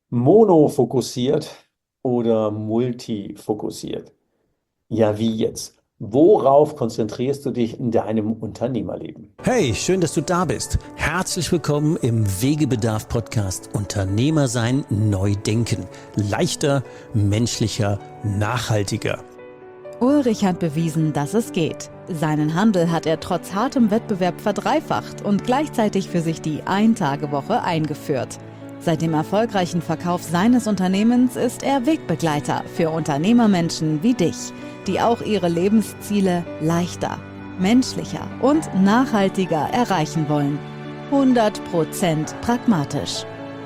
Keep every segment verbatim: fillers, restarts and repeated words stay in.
Monofokussiert oder multifokussiert? Ja, wie jetzt? Worauf konzentrierst du dich in deinem Unternehmerleben? Hey, schön, dass du da bist. Herzlich willkommen im Wegebedarf-Podcast Unternehmer sein, neu denken. Leichter, menschlicher, nachhaltiger. Ulrich hat bewiesen, dass es geht. Seinen Handel hat er trotz hartem Wettbewerb verdreifacht und gleichzeitig für sich die Ein-Tage-Woche eingeführt. Seit dem erfolgreichen Verkauf seines Unternehmens ist er Wegbegleiter für Unternehmermenschen wie dich, die auch ihre Lebensziele leichter, menschlicher und nachhaltiger erreichen wollen. hundert Prozent pragmatisch.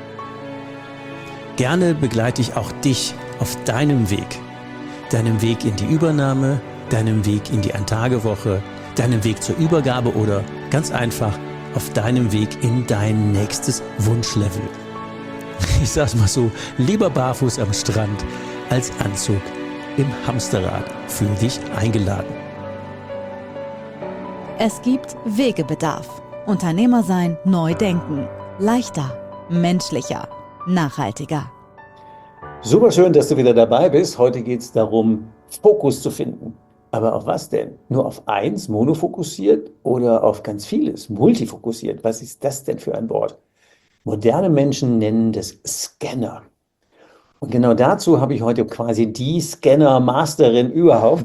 Gerne begleite ich auch dich auf deinem Weg. Deinem Weg in die Übernahme, deinem Weg in die Ein-Tage-Woche, deinem Weg zur Übergabe oder ganz einfach auf deinem Weg in dein nächstes Wunschlevel. Ich sag's mal so, lieber barfuß am Strand als Anzug im Hamsterrad. Fühl dich eingeladen. Es gibt Wegebedarf. Unternehmer sein, neu denken. Leichter, menschlicher, nachhaltiger. Super schön, dass du wieder dabei bist. Heute geht es darum, Fokus zu finden. Aber auf was denn? Nur auf eins, monofokussiert oder auf ganz vieles, multifokussiert? Was ist das denn für ein Wort? Moderne Menschen nennen das Scanner. Und genau dazu habe ich heute quasi die Scanner-Masterin überhaupt.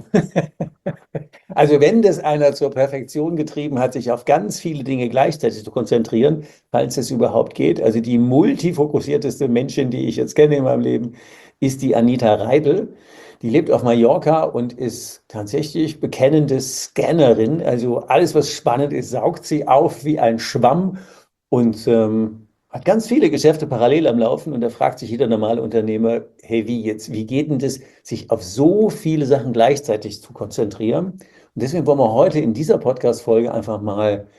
Also wenn das einer zur Perfektion getrieben hat, sich auf ganz viele Dinge gleichzeitig zu konzentrieren, falls es überhaupt geht. Also die multifokussierteste Menschin, die ich jetzt kenne in meinem Leben, ist die Anita Reibel. Die lebt auf Mallorca und ist tatsächlich bekennende Scannerin. Also alles, was spannend ist, saugt sie auf wie ein Schwamm und ähm, hat ganz viele Geschäfte parallel am Laufen. Und da fragt sich jeder normale Unternehmer, hey, wie jetzt? Wie geht denn das, sich auf so viele Sachen gleichzeitig zu konzentrieren? Und deswegen wollen wir heute in dieser Podcast-Folge einfach mal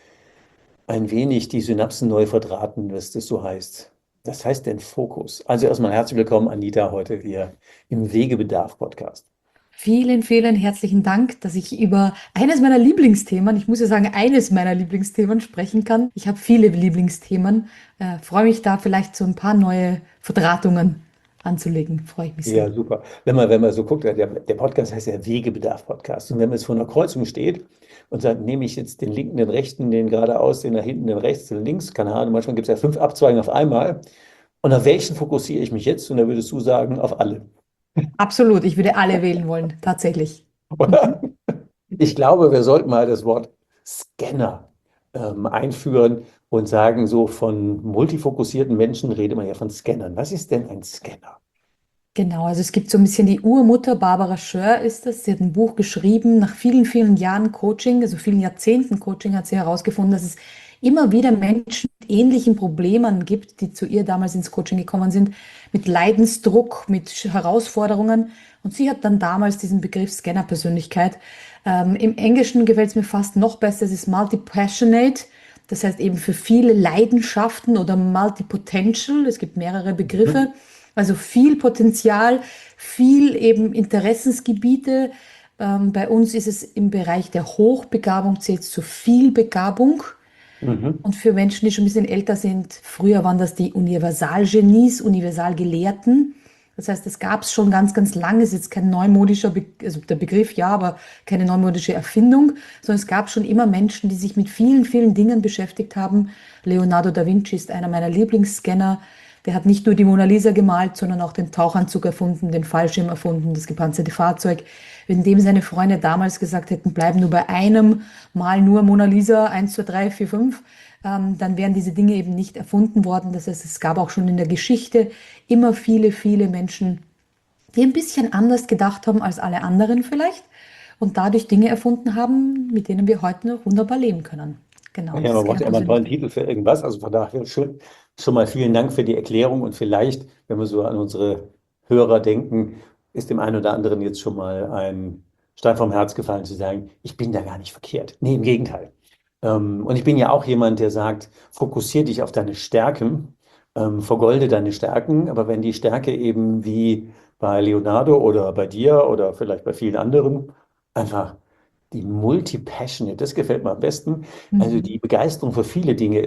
ein wenig die Synapsen neu verdrahten, was das so heißt. Was heißt denn Fokus? Also erstmal herzlich willkommen, Anita, heute hier im Wegebedarf-Podcast. Vielen, vielen herzlichen Dank, dass ich über eines meiner Lieblingsthemen, ich muss ja sagen, eines meiner Lieblingsthemen sprechen kann. Ich habe viele Lieblingsthemen. Äh, freue mich da vielleicht so ein paar neue Verdrahtungen anzulegen. Freue ich mich sehr. Ja, super. Wenn man, wenn man so guckt, der, der Podcast heißt ja Wegebedarf-Podcast. Und wenn man jetzt vor einer Kreuzung steht und sagt, nehme ich jetzt den linken, den rechten, den geradeaus, den nach hinten, den rechts, den links, keine Ahnung, manchmal gibt es ja fünf Abzweigungen auf einmal. Und auf welchen fokussiere ich mich jetzt? Und da würdest du sagen, auf alle. Absolut, ich würde alle wählen wollen, tatsächlich. Oder? Ich glaube, wir sollten mal das Wort Scanner ähm, einführen und sagen, so von multifokussierten Menschen redet man ja von Scannern. Was ist denn ein Scanner? Genau, also es gibt so ein bisschen die Urmutter, Barbara Schör ist das. Sie hat ein Buch geschrieben, nach vielen, vielen Jahren Coaching, also vielen Jahrzehnten Coaching, hat sie herausgefunden, dass es immer wieder Menschen mit ähnlichen Problemen gibt, die zu ihr damals ins Coaching gekommen sind, mit Leidensdruck, mit Herausforderungen. Und sie hat dann damals diesen Begriff Scanner-Persönlichkeit. Ähm, im Englischen gefällt es mir fast noch besser, es ist multi-passionate. Das heißt eben für viele Leidenschaften oder multi-potential. Es gibt mehrere Begriffe. Also viel Potenzial, viel eben Interessensgebiete. Ähm, bei uns ist es im Bereich der Hochbegabung, zählt es zur Vielbegabung. Mhm. Und für Menschen, die schon ein bisschen älter sind, früher waren das die Universalgenies, Universalgelehrten. Das heißt, es gab es schon ganz, ganz lange. Es ist jetzt kein neumodischer, Be also der Begriff ja, aber keine neumodische Erfindung, sondern es gab schon immer Menschen, die sich mit vielen, vielen Dingen beschäftigt haben. Leonardo da Vinci ist einer meiner Lieblingsscanner. Der hat nicht nur die Mona Lisa gemalt, sondern auch den Tauchanzug erfunden, den Fallschirm erfunden, das gepanzerte Fahrzeug. Wenn dem seine Freunde damals gesagt hätten, bleiben nur bei einem, mal nur Mona Lisa, eins, zwei, drei, vier, fünf, ähm, dann wären diese Dinge eben nicht erfunden worden. Das heißt, es gab auch schon in der Geschichte immer viele, viele Menschen, die ein bisschen anders gedacht haben als alle anderen vielleicht und dadurch Dinge erfunden haben, mit denen wir heute noch wunderbar leben können. Genau, Ja, das man ist braucht ja immer einen tollen Kernpersönlichkeit. Titel für irgendwas. Also von daher schon, schon mal vielen Dank für die Erklärung. Und vielleicht, wenn wir so an unsere Hörer denken, ist dem einen oder anderen jetzt schon mal ein Stein vom Herz gefallen zu sagen, ich bin da gar nicht verkehrt. Nee, im Gegenteil. Ähm, und ich bin ja auch jemand, der sagt, fokussier dich auf deine Stärken, ähm, vergolde deine Stärken. Aber wenn die Stärke eben wie bei Leonardo oder bei dir oder vielleicht bei vielen anderen einfach die Multi-Passionate, das gefällt mir am besten, also Mhm. die Begeisterung für viele Dinge ist.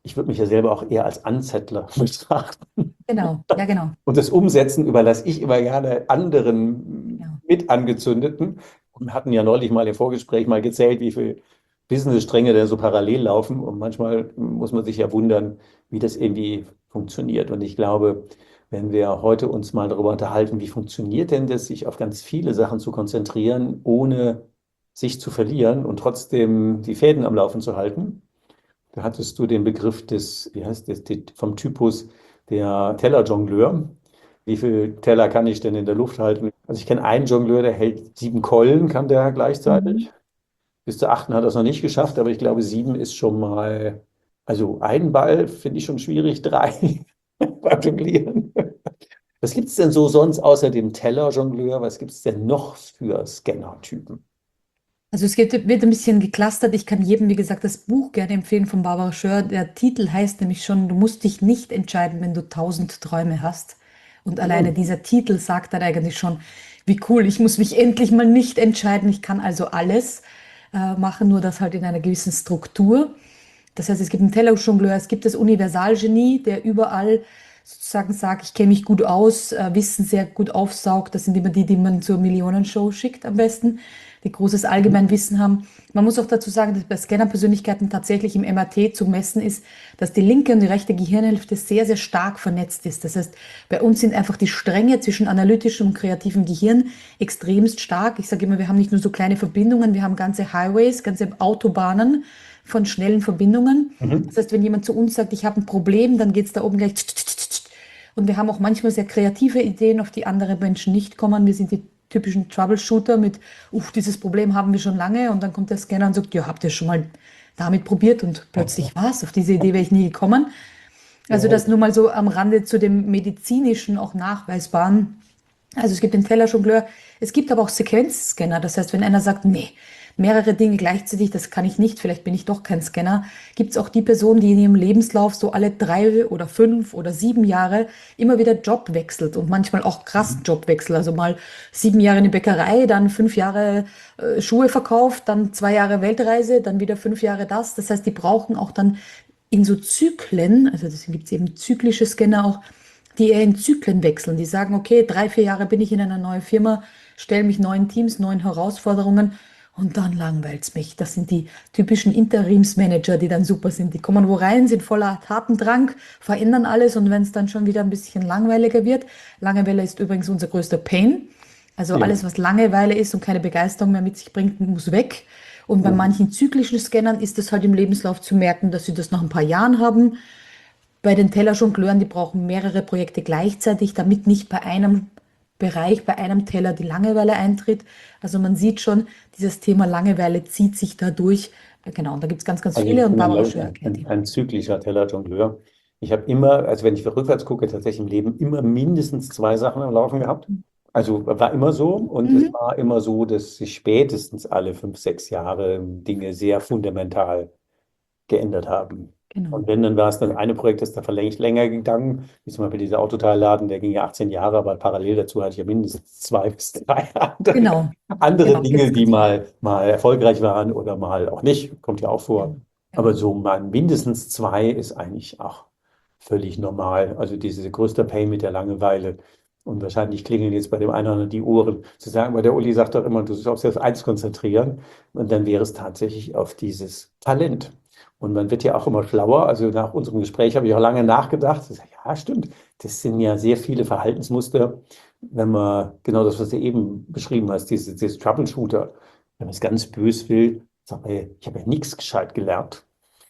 ich würde mich ja selber auch eher als Anzettler betrachten. Genau, ja, genau. Und das Umsetzen überlasse ich immer gerne anderen Ja. Mitangezündeten. Wir hatten ja neulich mal im Vorgespräch mal gezählt, wie viele Business-Stränge da so parallel laufen. Und manchmal muss man sich ja wundern, wie das irgendwie funktioniert. Und ich glaube, wenn wir heute uns mal darüber unterhalten, wie funktioniert denn das, sich auf ganz viele Sachen zu konzentrieren, ohne sich zu verlieren und trotzdem die Fäden am Laufen zu halten. Da hattest du den Begriff des, wie heißt das, die- vom Typus der Tellerjongleur. Wie viele Teller kann ich denn in der Luft halten? Also ich kenne einen Jongleur, der hält sieben Keulen, kann der Mhm. gleichzeitig. Bis zur achten hat er es noch nicht geschafft, aber ich glaube, sieben ist schon mal, also ein Ball finde ich schon schwierig, drei beim Jonglieren. Was gibt es denn so sonst außer dem Tellerjongleur? Was gibt es denn noch für Scanner-Typen? Also es geht, wird ein bisschen geclustert. Ich kann jedem, wie gesagt, das Buch gerne empfehlen von Barbara Schör. Der Titel heißt nämlich schon, du musst dich nicht entscheiden, wenn du tausend Träume hast. Und alleine Hm. dieser Titel sagt dann eigentlich schon, wie cool, ich muss mich endlich mal nicht entscheiden. Ich kann also alles äh, machen, nur das halt in einer gewissen Struktur. Das heißt, es gibt einen Tellerjongleur, es gibt das Universalgenie, der überall sozusagen sagt, ich kenne mich gut aus, äh, Wissen sehr gut aufsaugt. Das sind immer die, die man zur Millionenshow schickt am besten, die großes Allgemeinwissen haben. Man muss auch dazu sagen, dass bei Scanner-Persönlichkeiten tatsächlich im M R T zu messen ist, dass die linke und die rechte Gehirnhälfte sehr, sehr stark vernetzt ist. Das heißt, bei uns sind einfach die Stränge zwischen analytischem und kreativem Gehirn extremst stark. Ich sage immer, wir haben nicht nur so kleine Verbindungen, wir haben ganze Highways, ganze Autobahnen von schnellen Verbindungen. Mhm. Das heißt, wenn jemand zu uns sagt, ich habe ein Problem, dann geht es da oben gleich. Und wir haben auch manchmal sehr kreative Ideen, auf die andere Menschen nicht kommen. Wir sind die typischen Troubleshooter mit, uff, dieses Problem haben wir schon lange. Und dann kommt der Scanner und sagt, ja, habt ihr schon mal damit probiert? Und plötzlich was? Auf diese Idee wäre ich nie gekommen. Also das nur mal so am Rande zu dem medizinischen, auch nachweisbaren. Also es gibt den Tellerjongleur, es gibt aber auch Sequenzscanner. Das heißt, wenn einer sagt, nee, mehrere Dinge gleichzeitig, das kann ich nicht, vielleicht bin ich doch kein Scanner, gibt es auch die Person, die in ihrem Lebenslauf so alle drei oder fünf oder sieben Jahre immer wieder Job wechselt und manchmal auch krass Jobwechsel. Also mal sieben Jahre in die Bäckerei, dann fünf Jahre äh, Schuhe verkauft, dann zwei Jahre Weltreise, dann wieder fünf Jahre das. Das heißt, die brauchen auch dann in so Zyklen, also deswegen gibt es eben zyklische Scanner auch, die eher in Zyklen wechseln. Die sagen, okay, drei, vier Jahre bin ich in einer neuen Firma, stelle mich neuen Teams, neuen Herausforderungen und dann langweilt es mich. Das sind die typischen Interimsmanager, die dann super sind. Die kommen wo rein, sind voller Tatendrang, verändern alles und wenn es dann schon wieder ein bisschen langweiliger wird, Langeweile ist übrigens unser größter Pain. Also Ja. alles, was Langeweile ist und keine Begeisterung mehr mit sich bringt, muss weg. Und bei Mhm. manchen zyklischen Scannern ist es halt im Lebenslauf zu merken, dass sie das nach ein paar Jahren haben. Bei den Tellerjongleuren, die brauchen mehrere Projekte gleichzeitig, damit nicht bei einem Bereich, bei einem Teller die Langeweile eintritt. Also man sieht schon, dieses Thema Langeweile zieht sich da durch. Äh, Genau, und da gibt es ganz, ganz Also viele ich und bin ein, Barbara Lau- Schör erklärt ein, die. ein zyklischer Tellerjongleur. Ich habe immer, also wenn ich rückwärts gucke, tatsächlich im Leben immer mindestens zwei Sachen am Laufen gehabt. Also war immer so und es Mhm. war immer so, dass sich spätestens alle fünf, sechs Jahre Dinge sehr fundamental geändert haben. Genau. Und wenn, dann war es das eine Projekt, das da vielleicht länger gegangen, wie zum Beispiel dieser Autoteilladen, der ging ja achtzehn Jahre, aber parallel dazu hatte ich ja mindestens zwei bis drei andere, Genau, andere genau, gibt Dinge, es die ganz viele. mal, mal erfolgreich waren oder mal auch nicht, kommt ja auch vor. Genau. Aber Genau. so mal mindestens zwei ist eigentlich auch völlig normal. Also diese größte Pain mit der Langeweile. Und wahrscheinlich klingeln jetzt bei dem einen oder anderen die Ohren zu sagen, weil der Uli sagt doch immer, du sollst dich auf eins konzentrieren. Und dann wäre es tatsächlich auf dieses Talent. Und man wird ja auch immer schlauer. Also nach unserem Gespräch habe ich auch lange nachgedacht. Ich sage, ja, stimmt. Das sind ja sehr viele Verhaltensmuster. Wenn man genau das, was du eben beschrieben hast, dieses, dieses Troubleshooter, wenn man es ganz bös will, sagt man, ich habe ja nichts gescheit gelernt.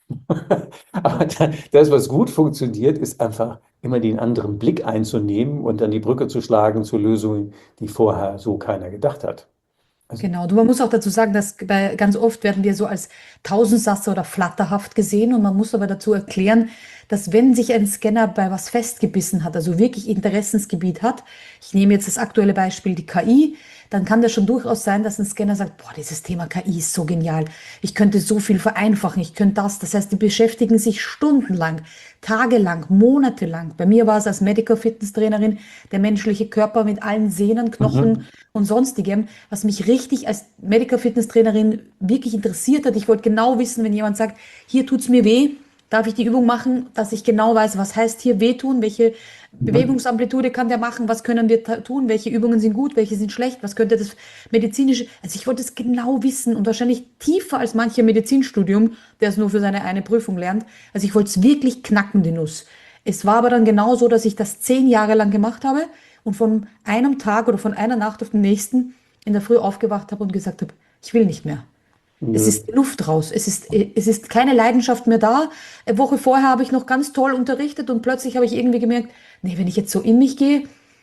Aber da- das, was gut funktioniert, ist einfach immer den anderen Blick einzunehmen und dann die Brücke zu schlagen zu Lösungen, die vorher so keiner gedacht hat. Also, Genau, du, man muss auch dazu sagen, dass bei, ganz oft werden wir so als Tausendsasser oder flatterhaft gesehen und man muss aber dazu erklären, dass wenn sich ein Scanner bei was festgebissen hat, also wirklich Interessensgebiet hat, ich nehme jetzt das aktuelle Beispiel, die K I, dann kann das schon durchaus sein, dass ein Scanner sagt, boah, dieses Thema K I ist so genial, ich könnte so viel vereinfachen, ich könnte das. Das heißt, die beschäftigen sich stundenlang, tagelang, monatelang. Bei mir war es als Medical Fitness Trainerin der menschliche Körper mit allen Sehnen, Knochen mhm. und sonstigem, was mich richtig als Medical Fitness Trainerin wirklich interessiert hat. Ich wollte genau wissen, wenn jemand sagt, hier tut's mir weh, darf ich die Übung machen, dass ich genau weiß, was heißt hier wehtun, welche Mhm. Bewegungsamplitude kann der machen, was können wir ta- tun, welche Übungen sind gut, welche sind schlecht, was könnte das medizinische, also ich wollte es genau wissen und wahrscheinlich tiefer als mancher Medizinstudium, der es nur für seine eine Prüfung lernt. Also ich wollte es wirklich knacken, die Nuss. Es war aber dann genau so, dass ich das zehn Jahre lang gemacht habe und von einem Tag oder von einer Nacht auf den nächsten in der Früh aufgewacht habe und gesagt habe, ich will nicht mehr. Es Mhm. ist Luft raus. Es ist, es ist keine Leidenschaft mehr da. Eine Woche vorher habe ich noch ganz toll unterrichtet und plötzlich habe ich irgendwie gemerkt, nee, wenn ich jetzt so in mich gehe,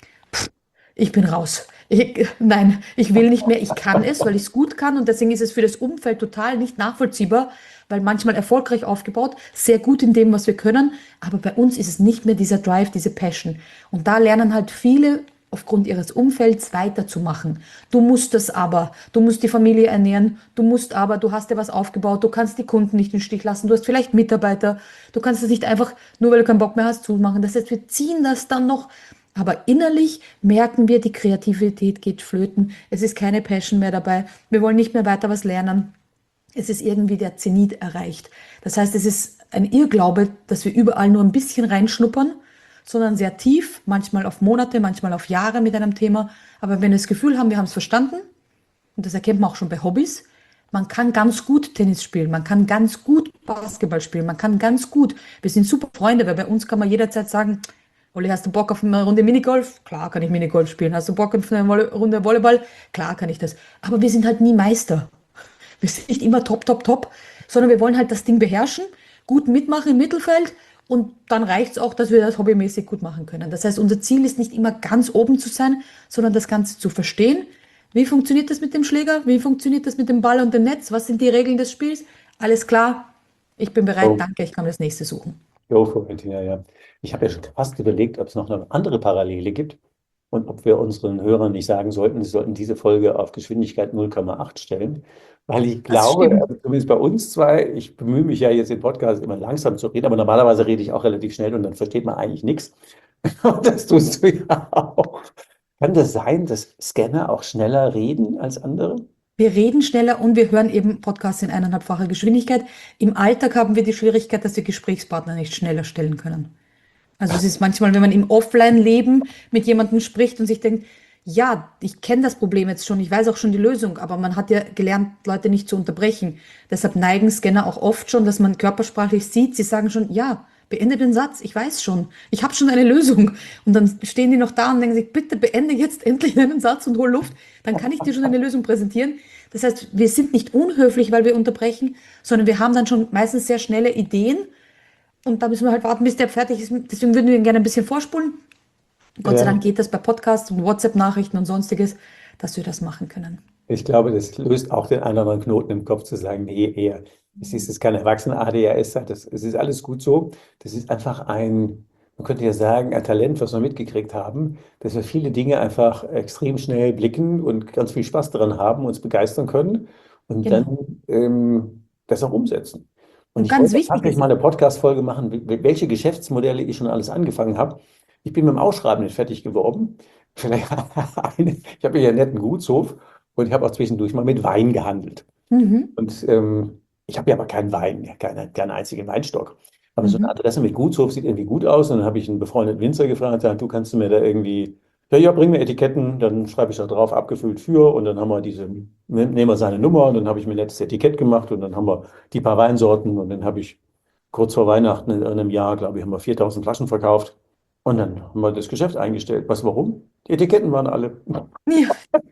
ich bin raus. Ich, nein, ich will nicht mehr. Ich kann es, weil ich es gut kann und deswegen ist es für das Umfeld total nicht nachvollziehbar, weil manchmal erfolgreich aufgebaut, sehr gut in dem, was wir können, aber bei uns ist es nicht mehr dieser Drive, diese Passion. Und da lernen halt viele aufgrund ihres Umfelds weiterzumachen. Du musst das aber, du musst die Familie ernähren, du musst aber, du hast dir was aufgebaut, du kannst die Kunden nicht im Stich lassen, du hast vielleicht Mitarbeiter, du kannst es nicht einfach, nur weil du keinen Bock mehr hast, zumachen. Das heißt, wir ziehen das dann noch, aber innerlich merken wir, die Kreativität geht flöten, es ist keine Passion mehr dabei, wir wollen nicht mehr weiter was lernen. Es ist irgendwie der Zenit erreicht. Das heißt, es ist ein Irrglaube, dass wir überall nur ein bisschen reinschnuppern, sondern sehr tief, manchmal auf Monate, manchmal auf Jahre mit einem Thema. Aber wenn wir das Gefühl haben, wir haben es verstanden, und das erkennt man auch schon bei Hobbys, man kann ganz gut Tennis spielen, man kann ganz gut Basketball spielen, man kann ganz gut, wir sind super Freunde, weil bei uns kann man jederzeit sagen, Olli, hast du Bock auf eine Runde Minigolf? Klar kann ich Minigolf spielen. Hast du Bock auf eine Volley- Runde Volleyball? Klar kann ich das. Aber wir sind halt nie Meister. Wir sind nicht immer top, top, top, sondern wir wollen halt das Ding beherrschen, gut mitmachen im Mittelfeld und dann reicht es auch, dass wir das hobbymäßig gut machen können. Das heißt, unser Ziel ist nicht immer ganz oben zu sein, sondern das Ganze zu verstehen. Wie funktioniert das mit dem Schläger? Wie funktioniert das mit dem Ball und dem Netz? Was sind die Regeln des Spiels? Alles klar, ich bin bereit, So, danke, ich kann das nächste suchen. go for it, ja, ja. Ich habe ja schon fast überlegt, ob es noch eine andere Parallele gibt und ob wir unseren Hörern nicht sagen sollten, sie sollten diese Folge auf Geschwindigkeit null Komma acht stellen, weil ich Das glaube, stimmt. also zumindest bei uns zwei, ich bemühe mich ja jetzt im Podcast immer langsam zu reden, aber normalerweise rede ich auch relativ schnell und dann versteht man eigentlich nichts. Und das tust du ja auch. Kann das sein, dass Scanner auch schneller reden als andere? Wir reden schneller und wir hören eben Podcasts in eineinhalbfacher Geschwindigkeit. Im Alltag haben wir die Schwierigkeit, dass wir Gesprächspartner nicht schneller stellen können. Also es ist manchmal, wenn man im Offline-Leben mit jemandem spricht und sich denkt, ja, ich kenne das Problem jetzt schon, ich weiß auch schon die Lösung, aber man hat ja gelernt, Leute nicht zu unterbrechen. Deshalb neigen Scanner auch oft schon, dass man körpersprachlich sieht, sie sagen schon, ja, beende den Satz, ich weiß schon, ich habe schon eine Lösung. Und dann stehen die noch da und denken sich, bitte beende jetzt endlich deinen Satz und hol Luft, dann kann ich dir schon eine Lösung präsentieren. Das heißt, wir sind nicht unhöflich, weil wir unterbrechen, sondern wir haben dann schon meistens sehr schnelle Ideen und da müssen wir halt warten, bis der fertig ist. Deswegen würden wir ihn gerne ein bisschen vorspulen. Gott sei Ja. Dank geht das bei Podcasts und WhatsApp-Nachrichten und sonstiges, dass wir das machen können. Ich glaube, das löst auch den einen oder anderen Knoten im Kopf zu sagen, nee, eher, es ist jetzt kein Erwachsener-A D H S, das, es ist alles gut so. Das ist einfach ein, man könnte ja sagen, ein Talent, was wir mitgekriegt haben, dass wir viele Dinge einfach extrem schnell blicken und ganz viel Spaß daran haben, uns begeistern können und Genau. dann ähm, das auch umsetzen. Und Und ich ganz wollte wichtig tatsächlich ist, mal eine Podcast-Folge machen, wie- welche Geschäftsmodelle ich schon alles angefangen habe. Ich bin mit dem Ausschreiben nicht fertig geworden. Vielleicht eine, ich habe hier einen netten Gutshof. Und ich habe auch zwischendurch mal mit Wein gehandelt. mhm, Und ähm, ich habe ja aber keinen Wein, ja, keinen, keinen einzigen Weinstock. Aber so eine mhm, Adresse mit Gutshof sieht irgendwie gut aus. Und dann habe ich einen befreundeten Winzer gefragt, gesagt, du kannst du mir da irgendwie, ja, ja, bring mir Etiketten, dann schreibe ich da drauf, abgefüllt für. Und dann haben wir diese, ne- nehmen wir seine Nummer und dann habe ich mir ein nettes Etikett gemacht und dann haben wir die paar Weinsorten und dann habe ich kurz vor Weihnachten in einem Jahr, glaube ich, haben wir viertausend Flaschen verkauft. Und dann haben wir das Geschäft eingestellt. Was, warum? Die Etiketten waren alle. ja,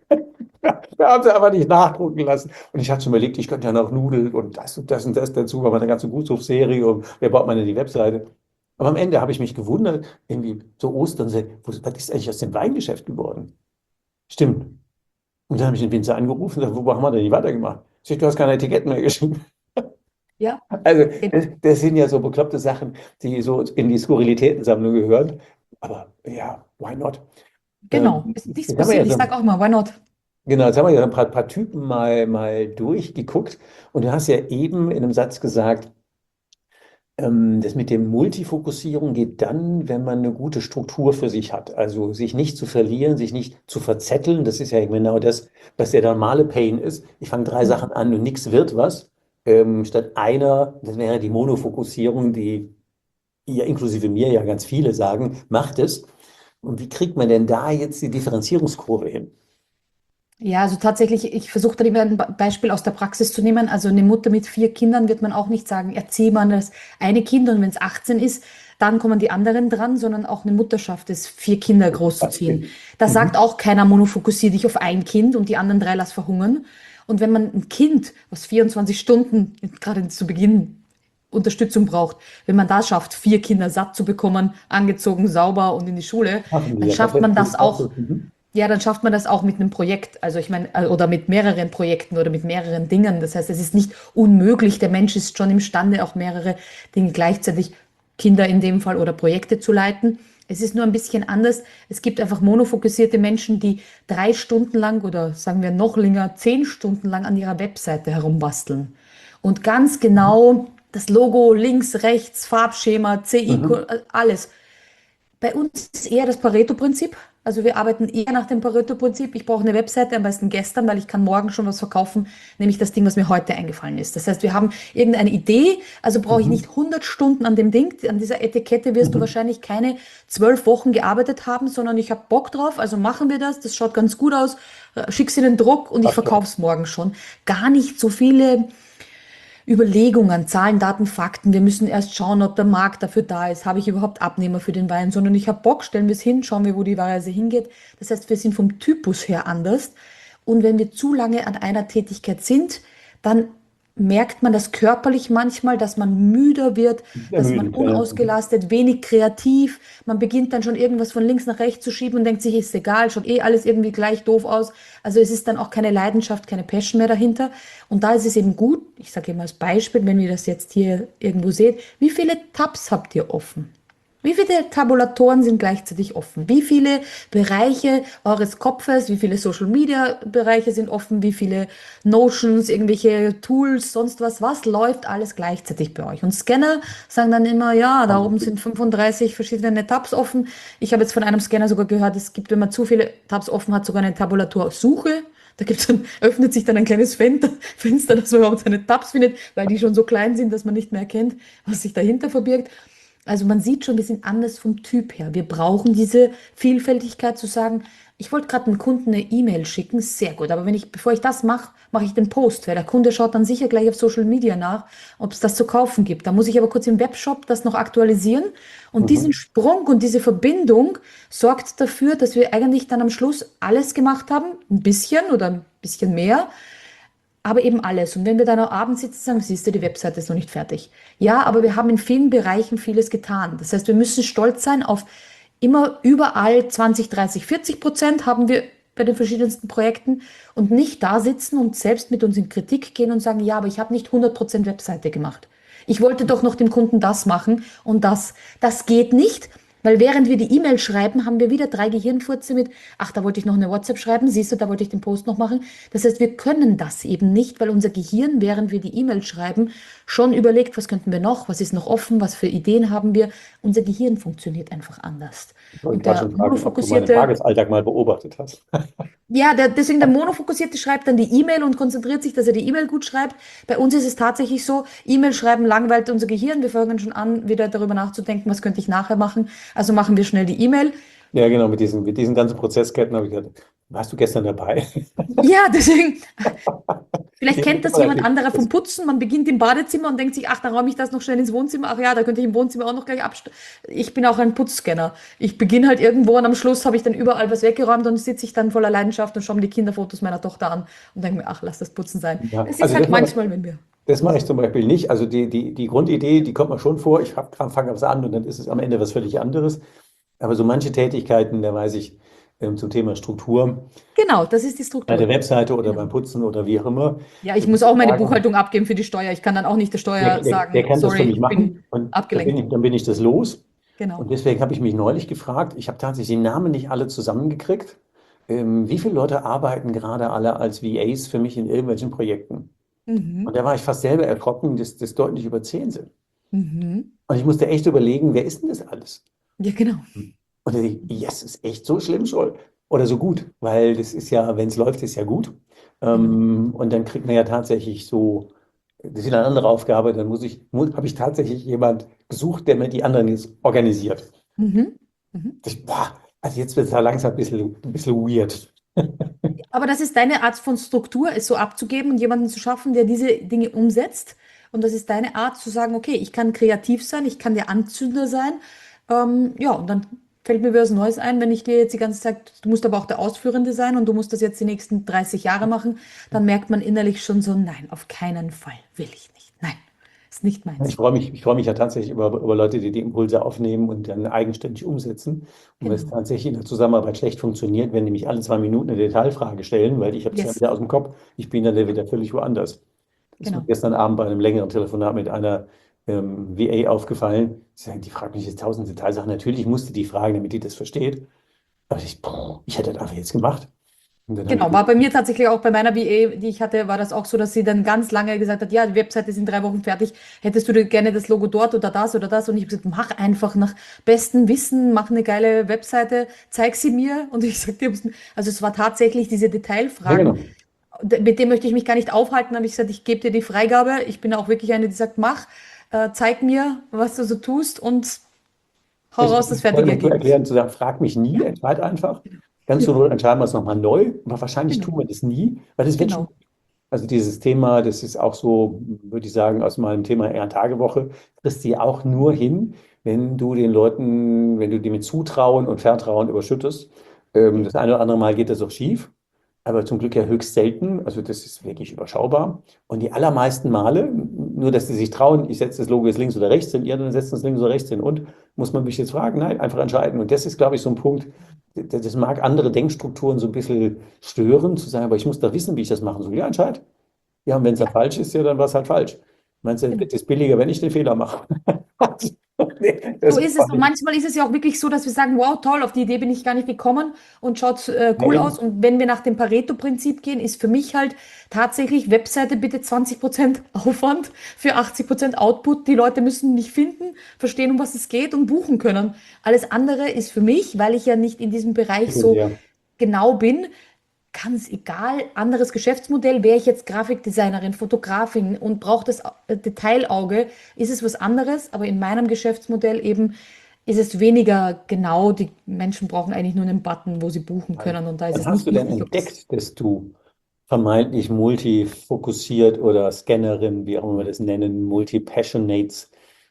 Wir haben sie aber nicht nachdrucken lassen. Und ich hatte schon überlegt, ich könnte ja noch Nudeln und das und das und das dazu, weil meine ganze Gutshofserie und wer baut meine die Webseite. Aber am Ende habe ich mich gewundert, irgendwie so Ostern, so, wo- was ist eigentlich aus dem Weingeschäft geworden? Stimmt. Und dann habe ich den Winzer angerufen und gesagt, wo haben wir denn nicht weitergemacht? Ich sag, du hast keine Etiketten mehr geschrieben. ja, Also, das, das sind ja so bekloppte Sachen, die so in die Skurrilitätensammlung gehören. Aber ja, why not? genau. Ähm, Ist nichts jetzt haben wir ja passiert. Ich so sage auch immer, why not? Genau, jetzt haben wir ja ein paar, paar Typen mal, mal durchgeguckt und du hast ja eben in einem Satz gesagt, ähm, das mit dem Multifokussieren geht dann, wenn man eine gute Struktur für sich hat. Also sich nicht zu verlieren, sich nicht zu verzetteln. Das ist ja genau das, was der normale Pain ist. Ich fange drei Mhm. Sachen an und nichts wird was. ähm, statt einer, das wäre die Monofokussierung, die ja inklusive mir ja ganz viele sagen, macht es. Und wie kriegt man denn da jetzt die Differenzierungskurve hin? Ja, also tatsächlich, ich versuche da immer ein Ba- Beispiel aus der Praxis zu nehmen. Also eine Mutter mit vier Kindern wird man auch nicht sagen, erziehe man das eine Kind und wenn es achtzehn ist, dann kommen die anderen dran, sondern auch eine Mutter schafft es, vier Kinder großzuziehen. Da sagt Mhm. auch keiner, monofokussier dich auf ein Kind und die anderen drei lass verhungern. Und wenn man ein Kind, was vierundzwanzig Stunden, gerade zu Beginn, Unterstützung braucht, wenn man da schafft, vier Kinder satt zu bekommen, angezogen, sauber und in die Schule, Machen die dann ja schafft man tatsächlich das auch auch so. Mhm. ja, dann schafft man das auch mit einem Projekt, also ich meine, äh, oder mit mehreren Projekten oder mit mehreren Dingen. Das heißt, es ist nicht unmöglich. Der Mensch ist schon imstande, auch mehrere Dinge gleichzeitig, Kinder in dem Fall oder Projekte zu leiten. Es ist nur ein bisschen anders. Es gibt einfach monofokussierte Menschen, die drei Stunden lang oder sagen wir noch länger, zehn Stunden lang an ihrer Webseite herumbasteln. Und ganz genau das Logo links, rechts, Farbschema, C I, Mhm. alles. Bei uns ist eher das Pareto-Prinzip. Also wir arbeiten eher nach dem Pareto-Prinzip. Ich brauche eine Webseite, am besten gestern, weil ich kann morgen schon was verkaufen, nämlich das Ding, was mir heute eingefallen ist. Das heißt, wir haben irgendeine Idee, also brauche ich Mhm. nicht hundert Stunden an dem Ding. An dieser Etikette wirst du Mhm. wahrscheinlich keine zwölf Wochen gearbeitet haben, sondern ich habe Bock drauf, also machen wir das. Das schaut ganz gut aus. Äh, Schick's in den Druck und ich Passt doch. verkaufe es morgen schon. Gar nicht so viele Überlegungen, Zahlen, Daten, Fakten. Wir müssen erst schauen, ob der Markt dafür da ist. Habe ich überhaupt Abnehmer für den Wein? Sondern ich habe Bock, stellen wir es hin, schauen wir, wo die Reise hingeht. Das heißt, wir sind vom Typus her anders. Und wenn wir zu lange an einer Tätigkeit sind, dann merkt man das körperlich manchmal, dass man müder wird, dass man Ermüdend, ja. Mhm. unausgelastet, wenig kreativ. Man beginnt dann schon irgendwas von links nach rechts zu schieben und denkt sich, ist egal, schaut eh alles irgendwie gleich doof aus. Also es ist dann auch keine Leidenschaft, keine Passion mehr dahinter. Und da ist es eben gut, ich sage immer als Beispiel, wenn ihr das jetzt hier irgendwo seht, wie viele Tabs habt ihr offen? Wie viele Tabulatoren sind gleichzeitig offen? Wie viele Bereiche eures Kopfes, wie viele Social Media Bereiche sind offen? Wie viele Notions, irgendwelche Tools, sonst was? Was läuft alles gleichzeitig bei euch? Und Scanner sagen dann immer, ja, da oben sind fünfunddreißig verschiedene Tabs offen. Ich habe jetzt von einem Scanner sogar gehört, es gibt, wenn man zu viele Tabs offen hat, sogar eine Tabulatorsuche. Da gibt's dann, öffnet sich dann ein kleines Fenster, Fenster, dass man überhaupt seine Tabs findet, weil die schon so klein sind, dass man nicht mehr erkennt, was sich dahinter verbirgt. Also man sieht schon, wir sind anders vom Typ her. Wir brauchen diese Vielfältigkeit zu sagen, ich wollte gerade einem Kunden eine E-Mail schicken, sehr gut, aber wenn ich, bevor ich das mache, mache ich den Post, weil der Kunde schaut dann sicher gleich auf Social Media nach, ob es das zu kaufen gibt. Da muss ich aber kurz im Webshop das noch aktualisieren und diesen Mhm. Sprung und diese Verbindung sorgt dafür, dass wir eigentlich dann am Schluss alles gemacht haben, ein bisschen oder ein bisschen mehr, aber eben alles. Und wenn wir dann am Abend sitzen, sagen, siehst du, die Webseite ist noch nicht fertig. Ja, aber wir haben in vielen Bereichen vieles getan. Das heißt, wir müssen stolz sein auf immer überall zwanzig, dreißig, vierzig Prozent haben wir bei den verschiedensten Projekten und nicht da sitzen und selbst mit uns in Kritik gehen und sagen, ja, aber ich habe nicht hundert Prozent Webseite gemacht. Ich wollte doch noch dem Kunden das machen und das. Das geht nicht, weil während wir die E-Mail schreiben, haben wir wieder drei Gehirnfurze mit, ach, da wollte ich noch eine WhatsApp schreiben, siehst du, da wollte ich den Post noch machen. Das heißt, wir können das eben nicht, weil unser Gehirn, während wir die E-Mail schreiben, schon überlegt, was könnten wir noch, was ist noch offen, was für Ideen haben wir. Unser Gehirn funktioniert einfach anders. Ich wollte Und gerade der schon fragen, ob du meinen monofokussierte Tagesalltag mal beobachtet hast. ja, der, deswegen der Monofokussierte schreibt dann die E-Mail und konzentriert sich, dass er die E-Mail gut schreibt. Bei uns ist es tatsächlich so, E-Mail schreiben langweilt unser Gehirn. Wir fangen schon an, wieder darüber nachzudenken, was könnte ich nachher machen. Also machen wir schnell die E-Mail. Ja, genau, mit diesen, mit diesen ganzen Prozessketten habe ich gedacht, warst du gestern dabei? Ja, deswegen, vielleicht Ja, kennt das jemand relativ. anderer vom Putzen. Man beginnt im Badezimmer und denkt sich, ach, dann räume ich das noch schnell ins Wohnzimmer. Ach ja, da könnte ich im Wohnzimmer auch noch gleich abstellen. Ich bin auch ein Putzscanner. Ich beginne halt irgendwo und am Schluss habe ich dann überall was weggeräumt und sitze ich dann voller Leidenschaft und schaue mir die Kinderfotos meiner Tochter an und denke mir, ach, lass das Putzen sein. Ja, Es ist also halt das mache manchmal, wenn wir. das mache ich zum Beispiel nicht. Also die, die, die Grundidee, die kommt mir schon vor. Ich fange was an und dann ist es am Ende was völlig anderes. Aber so manche Tätigkeiten, da weiß ich ähm, zum Thema Struktur, Genau, das ist die bei der Struktur. Webseite oder beim Genau. Putzen oder wie auch immer, Ja, ich da muss muss ich auch meine sagen, Buchhaltung abgeben für die Steuer. Ich kann dann auch nicht der der, Steuer der, der sagen, kann das für sorry, mich ich bin machen und dann bin abgelenkt. ich, dann bin ich das los. Und Genau. deswegen habe ich mich neulich gefragt, ich habe tatsächlich die Namen nicht alle zusammengekriegt. Ähm, wie viele Leute arbeiten gerade alle als V As für mich in irgendwelchen Projekten? Und Mhm. da war ich fast selber erschrocken, dass das deutlich über zehn sind. Mhm. Und ich musste echt überlegen, wer ist denn das alles? Ja, genau. Und dann denke ich, yes, ist echt so schlimm schon. Oder so gut, weil das ist ja, wenn es läuft, ist ja gut. Genau. Ähm, und dann kriegt man ja tatsächlich so das ist wieder eine andere Aufgabe, dann muss ich, muss, habe ich tatsächlich jemand gesucht, der mir die anderen jetzt organisiert. Mhm. Mhm. Das, boah, also jetzt wird es da langsam ein bisschen, ein bisschen weird. Aber das ist deine Art von Struktur, es so abzugeben und jemanden zu schaffen, der diese Dinge umsetzt. Und das ist deine Art zu sagen, okay, ich kann kreativ sein, ich kann der Anzünder sein. Ähm, ja, und dann fällt mir wieder was Neues ein, wenn ich dir jetzt die ganze Zeit, du musst aber auch der Ausführende sein und du musst das jetzt die nächsten dreißig Jahre machen, dann merkt man innerlich schon so, nein, auf keinen Fall will ich nicht. Nein, ist nicht Ich meins. freue mich, ich freue mich ja tatsächlich über, über Leute, die die Impulse aufnehmen und dann eigenständig umsetzen. Und wenn es Genau. tatsächlich in der Zusammenarbeit schlecht funktioniert, wenn nämlich alle zwei Minuten eine Detailfrage stellen, weil ich habe es ja Yes, wieder aus dem Kopf, ich bin dann wieder völlig woanders. Das ist mir genau. gestern Abend bei einem längeren Telefonat mit einer ähm, V A aufgefallen. Sie sagen, die fragt mich jetzt tausend Detailsachen. Natürlich musste die fragen, damit die das versteht. Aber ich, boah, ich hätte das einfach jetzt gemacht. Und dann habe Genau, ich, war bei mir tatsächlich auch bei meiner V A, die ich hatte, war das auch so, dass sie dann ganz lange gesagt hat, ja, die Webseite ist in drei Wochen fertig, hättest du dir gerne das Logo dort oder das oder das? Und ich habe gesagt, mach einfach nach bestem Wissen, mach eine geile Webseite, zeig sie mir. Und ich sagte, also es war tatsächlich diese ja, Detailfragen, genau. mit dem möchte ich mich gar nicht aufhalten, habe ich gesagt, ich gebe dir die Freigabe. Ich bin auch wirklich eine, die sagt, mach, äh, zeig mir, was du so tust und hau Das raus das ist voll fertige mal zu Ergebnis. erklären, zu sagen, frag mich nie, Ja, entscheid einfach. Ganz ja, zur Not entscheiden wir es nochmal neu, aber wahrscheinlich genau, tun wir das nie, weil das wird schon. genau. Also dieses Thema, das ist auch so, würde ich sagen, aus meinem Thema eher Tagewoche, kriegst du ja auch nur hin, wenn du den Leuten, wenn du die mit Zutrauen und Vertrauen überschüttest. Ähm, Ja. das eine oder andere Mal geht das auch schief, aber zum Glück ja höchst selten. Also das ist wirklich überschaubar. Und die allermeisten Male, nur dass sie sich trauen, ich setze das Logo jetzt links oder rechts hin, ihr dann setzt es links oder rechts hin. Und muss man mich jetzt fragen? Nein, einfach entscheiden. Und das ist, glaube ich, so ein Punkt, das das mag andere Denkstrukturen so ein bisschen stören, zu sagen, aber ich muss da wissen, wie ich das machen soll. Ja, entscheid. Ja, und wenn es dann falsch ist, ja, dann war es halt falsch. Meinst du, Genau. es ist billiger, wenn ich den Fehler mache? Nee, So das ist es. mache Und ich. manchmal ist es ja auch wirklich so, dass wir sagen, wow, toll, auf die Idee bin ich gar nicht gekommen und schaut äh, Ja, cool aus. eben. Und wenn wir nach dem Pareto-Prinzip gehen, ist für mich halt tatsächlich Webseite bitte zwanzig Prozent Aufwand für achtzig Prozent Output. Die Leute müssen mich finden, verstehen, um was es geht und buchen können. Alles andere ist für mich, weil ich ja nicht in diesem Bereich so Ja. genau bin, ganz egal, anderes Geschäftsmodell, wäre ich jetzt Grafikdesignerin, Fotografin und brauche das äh, Detailauge, ist es was anderes, aber in meinem Geschäftsmodell eben ist es weniger genau, die Menschen brauchen eigentlich nur einen Button, wo sie buchen können und da ist Wann es hast nicht du denn wichtig, ob es entdeckt, dass du vermeintlich multifokussiert oder Scannerin, wie auch immer wir das nennen, multipassionates,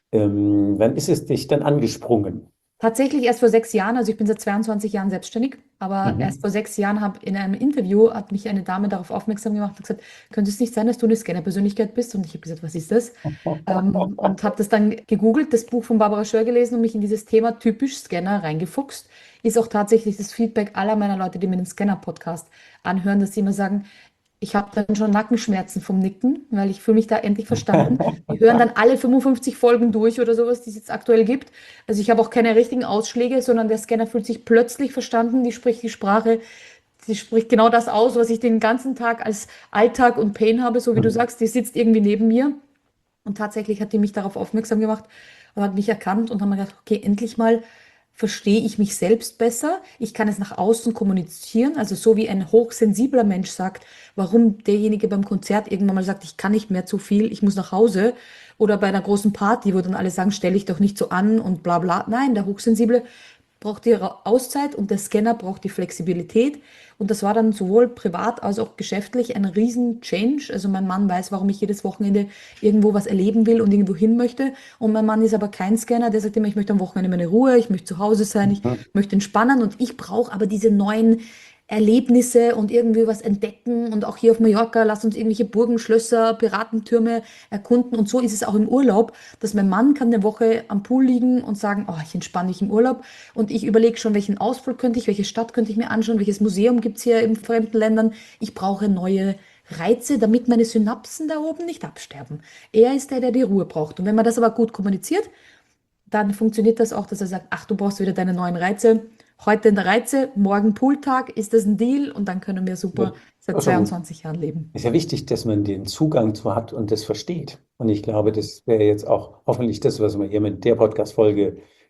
ähm, wann ist es dich dann angesprungen? tatsächlich erst vor sechs Jahren, also ich bin seit zweiundzwanzig Jahren selbstständig, aber erst Mhm. vor sechs Jahren habe in einem Interview hat mich eine Dame darauf aufmerksam gemacht und gesagt, könnte es nicht sein, dass du eine Scanner-Persönlichkeit bist? Und ich habe gesagt, was ist das? Ähm, und habe das dann gegoogelt, das Buch von Barbara Schör gelesen und mich in dieses Thema typisch Scanner reingefuchst. Ist auch tatsächlich das Feedback aller meiner Leute, die mir den Scanner-Podcast anhören, dass sie immer sagen, ich habe dann schon Nackenschmerzen vom Nicken, weil ich fühle mich da endlich verstanden. Die hören dann alle fünfundfünfzig Folgen durch oder sowas, die es jetzt aktuell gibt. Also ich habe auch keine richtigen Ausschläge, sondern der Scanner fühlt sich plötzlich verstanden, die spricht die Sprache, die spricht genau das aus, was ich den ganzen Tag als Alltag und Pain habe, so wie du sagst, die sitzt irgendwie neben mir. Und tatsächlich hat die mich darauf aufmerksam gemacht und hat mich erkannt und haben mir gedacht, okay, endlich mal verstehe ich mich selbst besser. Ich kann es nach außen kommunizieren. Also so wie ein hochsensibler Mensch sagt, warum derjenige beim Konzert irgendwann mal sagt, ich kann nicht mehr zu viel, ich muss nach Hause. Oder bei einer großen Party, wo dann alle sagen, stell dich doch nicht so an und bla bla. Nein, der Hochsensible braucht die Auszeit und der Scanner braucht die Flexibilität. Und das war dann sowohl privat als auch geschäftlich ein riesen Change. Also mein Mann weiß, warum ich jedes Wochenende irgendwo was erleben will und irgendwo hin möchte. Und mein Mann ist aber kein Scanner, der sagt immer, ich möchte am Wochenende meine Ruhe, ich möchte zu Hause sein, ich möchte entspannen und ich brauche aber diese neuen Erlebnisse und irgendwie was entdecken und auch hier auf Mallorca, lass uns irgendwelche Burgen, Schlösser, Piratentürme erkunden und so ist es auch im Urlaub, dass mein Mann kann eine Woche am Pool liegen und sagen, oh, ich entspanne mich im Urlaub und ich überlege schon, welchen Ausflug könnte ich, welche Stadt könnte ich mir anschauen, welches Museum gibt es hier in fremden Ländern. Ich brauche neue Reize, damit meine Synapsen da oben nicht absterben. Er ist der, der die Ruhe braucht und wenn man das aber gut kommuniziert, dann funktioniert das auch, dass er sagt, ach, du brauchst wieder deine neuen Reize. Heute in der Reize, morgen Pooltag, ist das ein Deal? Und dann können wir Ja, super seit das ist ja gut. zweiundzwanzig Jahren leben. Ist ja wichtig, dass man den Zugang zu hat und das versteht. Und ich glaube, das wäre jetzt auch hoffentlich das, was wir hier mit der Podcast-Folge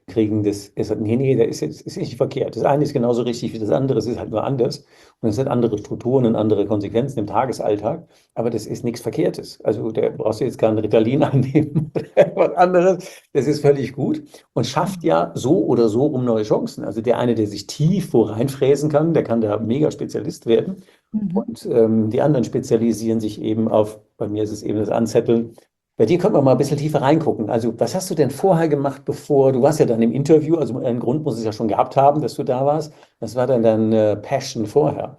kriegen das, er sagt, nee, nee, das ist jetzt ist nicht verkehrt. Das eine ist genauso richtig wie das andere, es ist halt nur anders. Und es sind andere Strukturen und andere Konsequenzen im Tagesalltag, aber das ist nichts Verkehrtes. Also da brauchst du jetzt keinen Ritalin einnehmen oder was anderes. Das ist völlig gut und schafft ja so oder so um neue Chancen. Also der eine, der sich tief wo reinfräsen kann, der kann da mega Spezialist werden. Mhm. Und ähm, die anderen spezialisieren sich eben auf, bei mir ist es eben das Anzetteln. Bei dir können wir mal ein bisschen tiefer reingucken. Also, was hast du denn vorher gemacht, bevor, du warst ja dann im Interview, also einen Grund muss es ja schon gehabt haben, dass du da warst. Was war denn deine Passion vorher?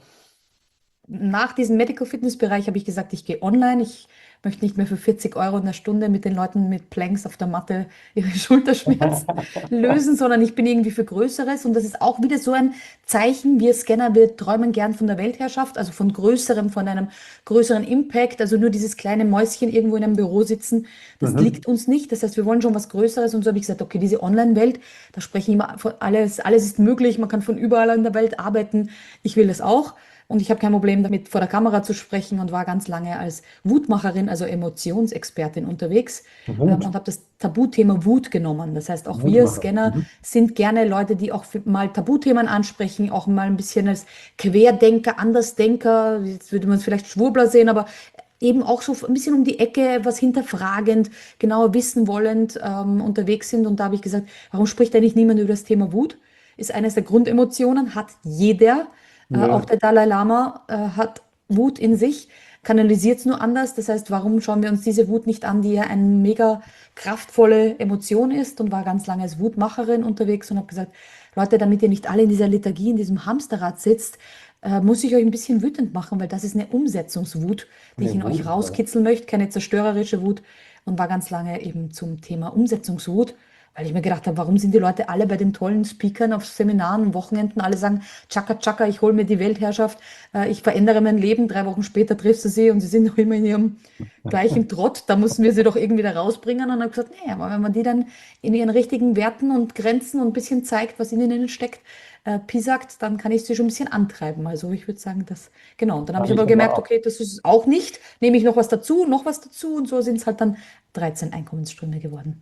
Nach diesem Medical Fitness Bereich habe ich gesagt, ich gehe online. Ich möchte nicht mehr für vierzig Euro in der Stunde mit den Leuten mit Planks auf der Matte ihre Schulterschmerzen lösen, sondern ich bin irgendwie für Größeres. Und das ist auch wieder so ein Zeichen. Wir Scanner, wir träumen gern von der Weltherrschaft, also von Größerem, von einem größeren Impact. Also nur dieses kleine Mäuschen irgendwo in einem Büro sitzen, das Mhm. liegt uns nicht. Das heißt, wir wollen schon was Größeres. Und so habe ich gesagt, okay, diese Online-Welt, da sprechen immer von alles, alles ist möglich. Man kann von überall in der Welt arbeiten. Ich will das auch. Und ich habe kein Problem damit, vor der Kamera zu sprechen und war ganz lange als Wutmacherin, also Emotionsexpertin unterwegs ähm, Wut, und habe das Tabuthema Wut genommen. Das heißt, auch wir Wutmacher. Scanner Mhm. sind gerne Leute, die auch für- mal Tabuthemen ansprechen, auch mal ein bisschen als Querdenker, Andersdenker, jetzt würde man es vielleicht Schwurbler sehen, aber eben auch so ein bisschen um die Ecke, was hinterfragend, genauer wissen wollend ähm, unterwegs sind. Und da habe ich gesagt, warum spricht eigentlich niemand über das Thema Wut? Ist eines der Grundemotionen, hat jeder. Äh, auch Ja, der Dalai Lama äh, hat Wut in sich, kanalisiert es nur anders. Das heißt, warum schauen wir uns diese Wut nicht an, die ja eine mega kraftvolle Emotion ist, und war ganz lange als Wutmacherin unterwegs und habe gesagt, Leute, damit ihr nicht alle in dieser Lethargie, in diesem Hamsterrad sitzt, äh, muss ich euch ein bisschen wütend machen, weil das ist eine Umsetzungswut, die ich eine in euch Wut. rauskitzeln möchte, keine zerstörerische Wut, und war ganz lange eben zum Thema Umsetzungswut. Weil ich mir gedacht habe, warum sind die Leute alle bei den tollen Speakern auf Seminaren, Wochenenden, alle sagen, Chaka Chaka, ich hole mir die Weltherrschaft, äh, ich verändere mein Leben. Drei Wochen später triffst du sie und sie sind noch immer in ihrem gleichen Trott. Da mussten wir sie doch irgendwie da rausbringen. Und dann habe ich gesagt, nee, aber wenn man die dann in ihren richtigen Werten und Grenzen und ein bisschen zeigt, was in ihnen steckt, äh, pisagt, dann kann ich sie schon ein bisschen antreiben. Also ich würde sagen, das, genau. Und dann habe Habe ich ich aber aber gemerkt, auch. okay, das ist es auch nicht. Nehme ich noch was dazu, noch was dazu, und so sind es halt dann dreizehn Einkommensströme geworden.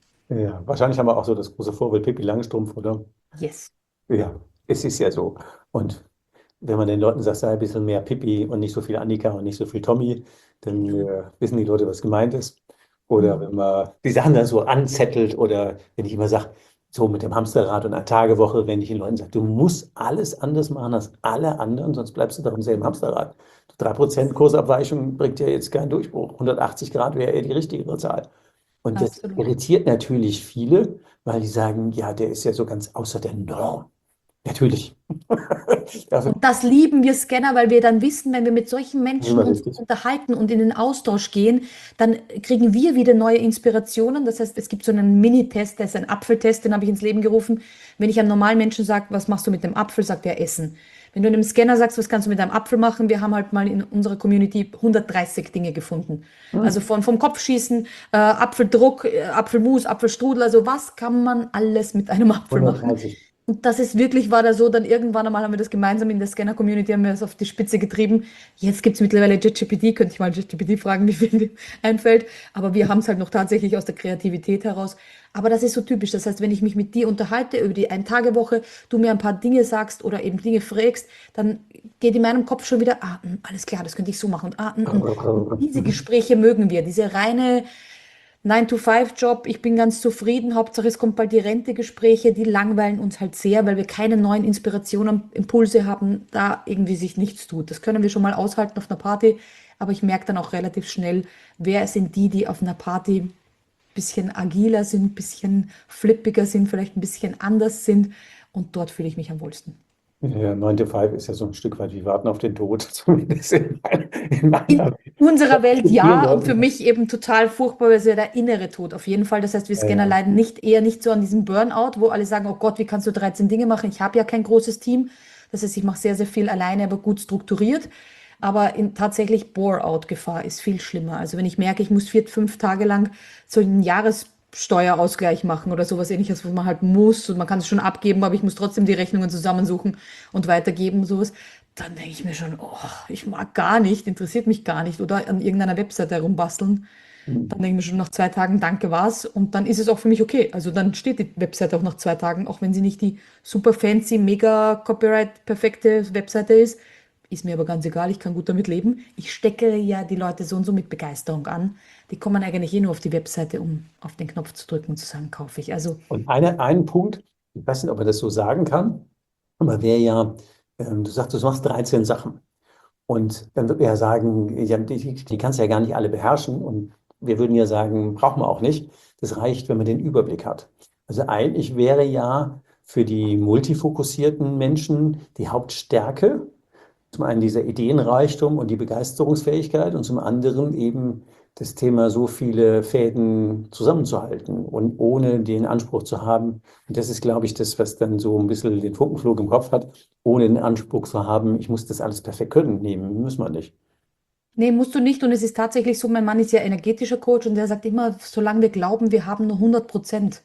Ja, wahrscheinlich haben wir auch so das große Vorbild Pippi Langstrumpf, oder? Yes. Ja, es ist ja so. Und wenn man den Leuten sagt, sei ein bisschen mehr Pippi und nicht so viel Annika und nicht so viel Tommy, dann Genau. äh, wissen die Leute, was gemeint ist. Oder Mhm. wenn man die Sachen dann so anzettelt oder wenn ich immer sage, so mit dem Hamsterrad und einer Tagewoche, wenn ich den Leuten sage, du musst alles anders machen als alle anderen, sonst bleibst du doch im selben Hamsterrad. Drei Prozent Kursabweichung bringt ja jetzt keinen Durchbruch. hundertachtzig Grad wäre eher die richtige Zahl. Und das Absolut. irritiert natürlich viele, weil die sagen, ja, der ist ja so ganz außer der Norm. Natürlich. Dafür Und das lieben wir Scanner, weil wir dann wissen, wenn wir mit solchen sind Menschen wir uns richtig. unterhalten und in den Austausch gehen, dann kriegen wir wieder neue Inspirationen. Das heißt, es gibt so einen Mini-Test, der ist ein Apfeltest, den habe ich ins Leben gerufen. Wenn ich einem normalen Menschen sage, was machst du mit dem Apfel, sagt er Essen. Wenn du einem Scanner sagst, was kannst du mit einem Apfel machen, wir haben halt mal in unserer Community hundertdreißig Dinge gefunden. Also Hm. von, vom Kopfschießen, äh, Apfeldruck, äh, Apfelmus, Apfelstrudel, also was kann man alles mit einem Apfel machen? hundertdreißig. Und das ist wirklich, war da so, dann irgendwann einmal haben wir das gemeinsam in der Scanner-Community, haben wir das auf die Spitze getrieben. Jetzt gibt es mittlerweile JetGPT, könnte ich mal JetGPT fragen, wie viel dir einfällt. Aber wir haben es halt noch tatsächlich aus der Kreativität heraus. Aber das ist so typisch. Das heißt, wenn ich mich mit dir unterhalte über die Ein-Tage-Woche, du mir ein paar Dinge sagst oder eben Dinge fragst, dann geht in meinem Kopf schon wieder, ah, mh, alles klar, das könnte ich so machen. Und, ah, mh, mh. Und diese Gespräche mögen wir, diese reine nine to five Job, ich bin ganz zufrieden. Hauptsache, es kommt bald die Rente-Gespräche, die langweilen uns halt sehr, weil wir keine neuen Inspirationen, Impulse haben, da irgendwie sich nichts tut. Das können wir schon mal aushalten auf einer Party, aber ich merke dann auch relativ schnell, wer sind die, die auf einer Party ein bisschen agiler sind, ein bisschen flippiger sind, vielleicht ein bisschen anders sind, und dort fühle ich mich am wohlsten. Ja, neun to five ist ja so ein Stück weit wie Warten auf den Tod, zumindest in meiner, in In meiner unserer Welt in vielen ja, und für Leuten. mich eben total furchtbar, weil es ja der innere Tod auf jeden Fall. Das heißt, wir Ja, Scanner ja. leiden nicht eher nicht so an diesem Burnout, wo alle sagen, oh Gott, wie kannst du dreizehn Dinge machen? Ich habe ja kein großes Team. Das heißt, ich mache sehr, sehr viel alleine, aber gut strukturiert. Aber in, tatsächlich Bore-out-Gefahr ist viel schlimmer. Also wenn ich merke, ich muss vier, fünf Tage lang so einen Jahressteuerausgleich machen oder sowas Ähnliches, was man halt muss, und man kann es schon abgeben, aber ich muss trotzdem die Rechnungen zusammensuchen und weitergeben, sowas, dann denke ich mir schon, oh, ich mag gar nicht, interessiert mich gar nicht. Oder an irgendeiner Webseite herumbasteln. Mhm. Dann denke ich mir schon nach zwei Tagen, danke, war's. Und dann ist es auch für mich okay. Also dann steht die Webseite auch nach zwei Tagen, auch wenn sie nicht die super fancy, mega Copyright perfekte Webseite ist. Ist mir aber ganz egal, ich kann gut damit leben. Ich stecke ja die Leute so und so mit Begeisterung an. Die kommen eigentlich eh nur auf die Webseite, um auf den Knopf zu drücken und zu sagen, kaufe ich. Also, Und eine, ein Punkt, ich weiß nicht, ob man das so sagen kann, aber wäre ja, ähm, du sagst, du machst dreizehn Sachen. Und dann würde man ja sagen, ja, die, die kannst du ja gar nicht alle beherrschen. Und wir würden ja sagen, braucht man auch nicht. Das reicht, wenn man den Überblick hat. Also eigentlich wäre ja für die multifokussierten Menschen die Hauptstärke zum einen dieser Ideenreichtum und die Begeisterungsfähigkeit und zum anderen eben das Thema, so viele Fäden zusammenzuhalten und ohne den Anspruch zu haben. Und das ist, glaube ich, das, was dann so ein bisschen den Funkenflug im Kopf hat, ohne den Anspruch zu haben, ich muss das alles perfekt können. Nehmen, muss man nicht. nee, musst du nicht. Und es ist tatsächlich so, mein Mann ist ja energetischer Coach und der sagt immer, solange wir glauben, wir haben nur hundert Prozent.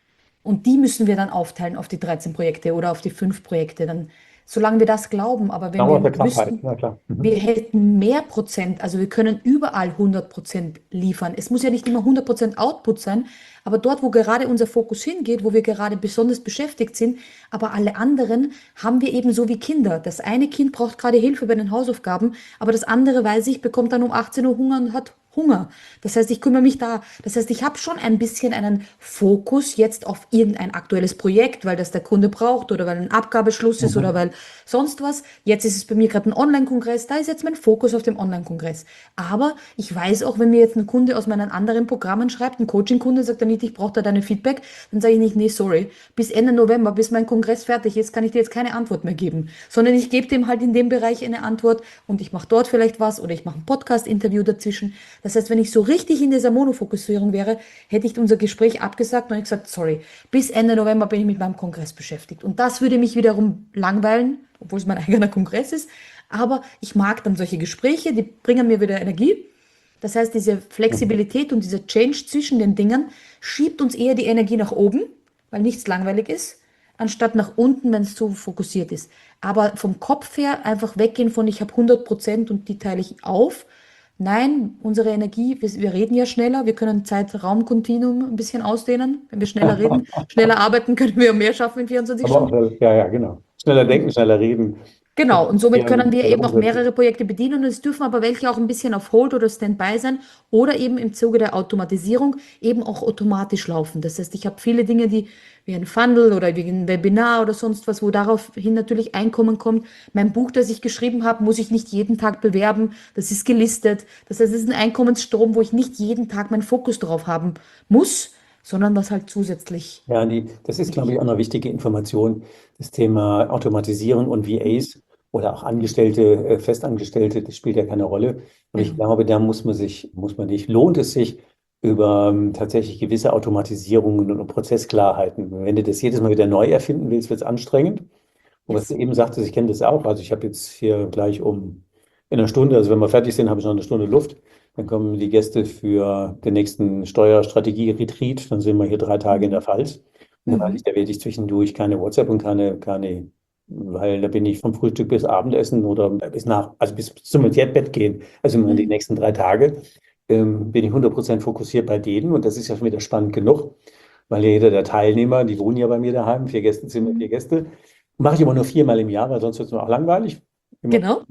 Und die müssen wir dann aufteilen auf die dreizehn Projekte oder auf die fünf Projekte. Dann, solange wir das glauben, aber wenn Dauer der wir Knappheit, wüssten, ja klar. wir Mhm. hätten mehr Prozent, also wir können überall hundert Prozent liefern. Es muss ja nicht immer hundert Prozent Output sein, aber dort, wo gerade unser Fokus hingeht, wo wir gerade besonders beschäftigt sind, aber alle anderen haben wir eben so wie Kinder. Das eine Kind braucht gerade Hilfe bei den Hausaufgaben, aber das andere, weiß ich, bekommt dann um achtzehn Uhr Hunger und hat Hunger. Das heißt, ich kümmere mich da. Das heißt, ich habe schon ein bisschen einen Fokus jetzt auf irgendein aktuelles Projekt, weil das der Kunde braucht oder weil ein Abgabeschluss ist oder Mhm. weil sonst was. Jetzt ist es bei mir gerade ein Online-Kongress. Da ist jetzt mein Fokus auf dem Online-Kongress. Aber ich weiß auch, wenn mir jetzt ein Kunde aus meinen anderen Programmen schreibt, ein Coaching-Kunde sagt dann nicht, ich brauche da deine Feedback, dann sage ich nicht, nee, sorry. Bis Ende November, bis mein Kongress fertig ist, kann ich dir jetzt keine Antwort mehr geben. Sondern ich gebe dem halt in dem Bereich eine Antwort und ich mache dort vielleicht was oder ich mache ein Podcast-Interview dazwischen. Das heißt, wenn ich so richtig in dieser Monofokussierung wäre, hätte ich unser Gespräch abgesagt und ich gesagt, sorry, bis Ende November bin ich mit meinem Kongress beschäftigt. Und das würde mich wiederum langweilen, obwohl es mein eigener Kongress ist. Aber ich mag dann solche Gespräche, die bringen mir wieder Energie. Das heißt, diese Mhm. Flexibilität und dieser Change zwischen den Dingen schiebt uns eher die Energie nach oben, weil nichts langweilig ist, anstatt nach unten, wenn es zu fokussiert ist. Aber vom Kopf her einfach weggehen von, ich habe hundert Prozent und die teile ich auf. Nein, unsere Energie, wir, wir reden ja schneller, wir können Zeit-Raum-Kontinuum ein bisschen ausdehnen. Wenn wir schneller reden, schneller arbeiten, können wir mehr schaffen in vierundzwanzig Aber auch, Stunden. äh, ja, ja, genau. Schneller denken, schneller reden, Genau, und somit ja, können wir schneller eben auch umsetzen. mehrere Projekte bedienen und es dürfen aber welche auch ein bisschen auf Hold oder Standby sein oder eben im Zuge der Automatisierung eben auch automatisch laufen. Das heißt, ich habe viele Dinge, die wie ein Funnel oder wie ein Webinar oder sonst was, wo daraufhin natürlich Einkommen kommt. Mein Buch, das ich geschrieben habe, muss ich nicht jeden Tag bewerben. Das ist gelistet. Das heißt, es ist ein Einkommensstrom, wo ich nicht jeden Tag meinen Fokus drauf haben muss, sondern was halt zusätzlich Ja, die, das ist, glaube wichtig ich, auch ist. eine wichtige Information. Das Thema Automatisierung und V As oder auch Angestellte, äh, Festangestellte, das spielt ja keine Rolle. Aber ich Genau. glaube, da muss man sich, muss man nicht, lohnt es sich über ähm, tatsächlich gewisse Automatisierungen und Prozessklarheiten. Wenn du das jedes Mal wieder neu erfinden willst, wird es anstrengend. Und was du Yes. eben sagtest, ich kenne das auch. Also ich habe jetzt hier gleich um in einer Stunde, also wenn wir fertig sind, habe ich noch eine Stunde Luft. Dann kommen die Gäste für den nächsten Steuerstrategie-Retreat. Dann sind wir hier drei Tage in der Mhm. Pfalz. Und da weiß ich, Mhm. da werde ich zwischendurch keine WhatsApp und keine, keine, weil da bin ich vom Frühstück bis Abendessen oder bis nach, also bis zum Bett gehen. Also immer die Mhm. nächsten drei Tage ähm, bin ich hundert Prozent fokussiert bei denen. Und das ist ja schon wieder spannend genug, weil ja jeder der Teilnehmer, die wohnen ja bei mir daheim, vier Gästezimmer, vier Mhm. Gäste. Mache ich aber nur viermal im Jahr, weil sonst wird es mir auch langweilig. Immer, Genau.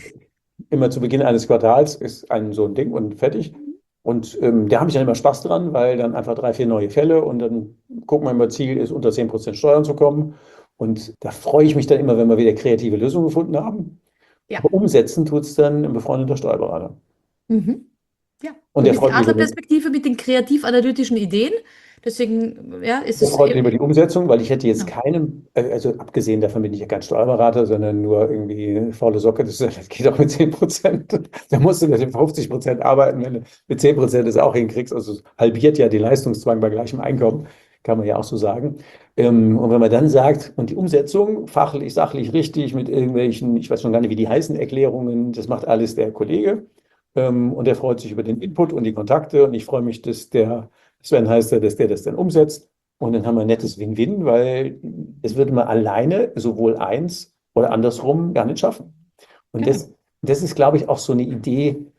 immer zu Beginn eines Quartals ist ein so ein Ding und fertig. Und ähm, da habe ich dann immer Spaß dran, weil dann einfach drei, vier neue Fälle und dann gucken wir immer, Ziel ist, unter zehn Prozent Steuern zu kommen. Und da freue ich mich dann immer, wenn wir wieder kreative Lösungen gefunden haben. Ja. Aber umsetzen tut es dann ein befreundeter Steuerberater. Mhm. Ja. Und Du der bist die freut mich über den, Adlerperspektive mit den kreativ-analytischen Ideen. Deswegen, ja, ist Der es freut mich über eben. die Umsetzung, weil ich hätte jetzt Genau. keinen, äh, also abgesehen davon bin ich ja kein Steuerberater, sondern nur irgendwie eine faule Socke. Das, das geht auch mit zehn Prozent. Da musst du mit den fünfzig Prozent arbeiten, wenn du mit zehn Prozent das auch hinkriegst. Also es halbiert ja den Leistungszwang bei gleichem Einkommen, kann man ja auch so sagen. Ähm, und wenn man dann sagt, und die Umsetzung, fachlich, sachlich richtig, mit irgendwelchen, ich weiß schon gar nicht, wie die heißen, Erklärungen, das macht alles der Kollege. Ähm, und der freut sich über den Input und die Kontakte. Und ich freue mich, dass der Sven heißt er, dass der das dann umsetzt. Und dann haben wir ein nettes Win-Win, weil das würde man alleine sowohl eins oder andersrum gar nicht schaffen. Und Genau. das, das ist, glaube ich, auch so eine Idee,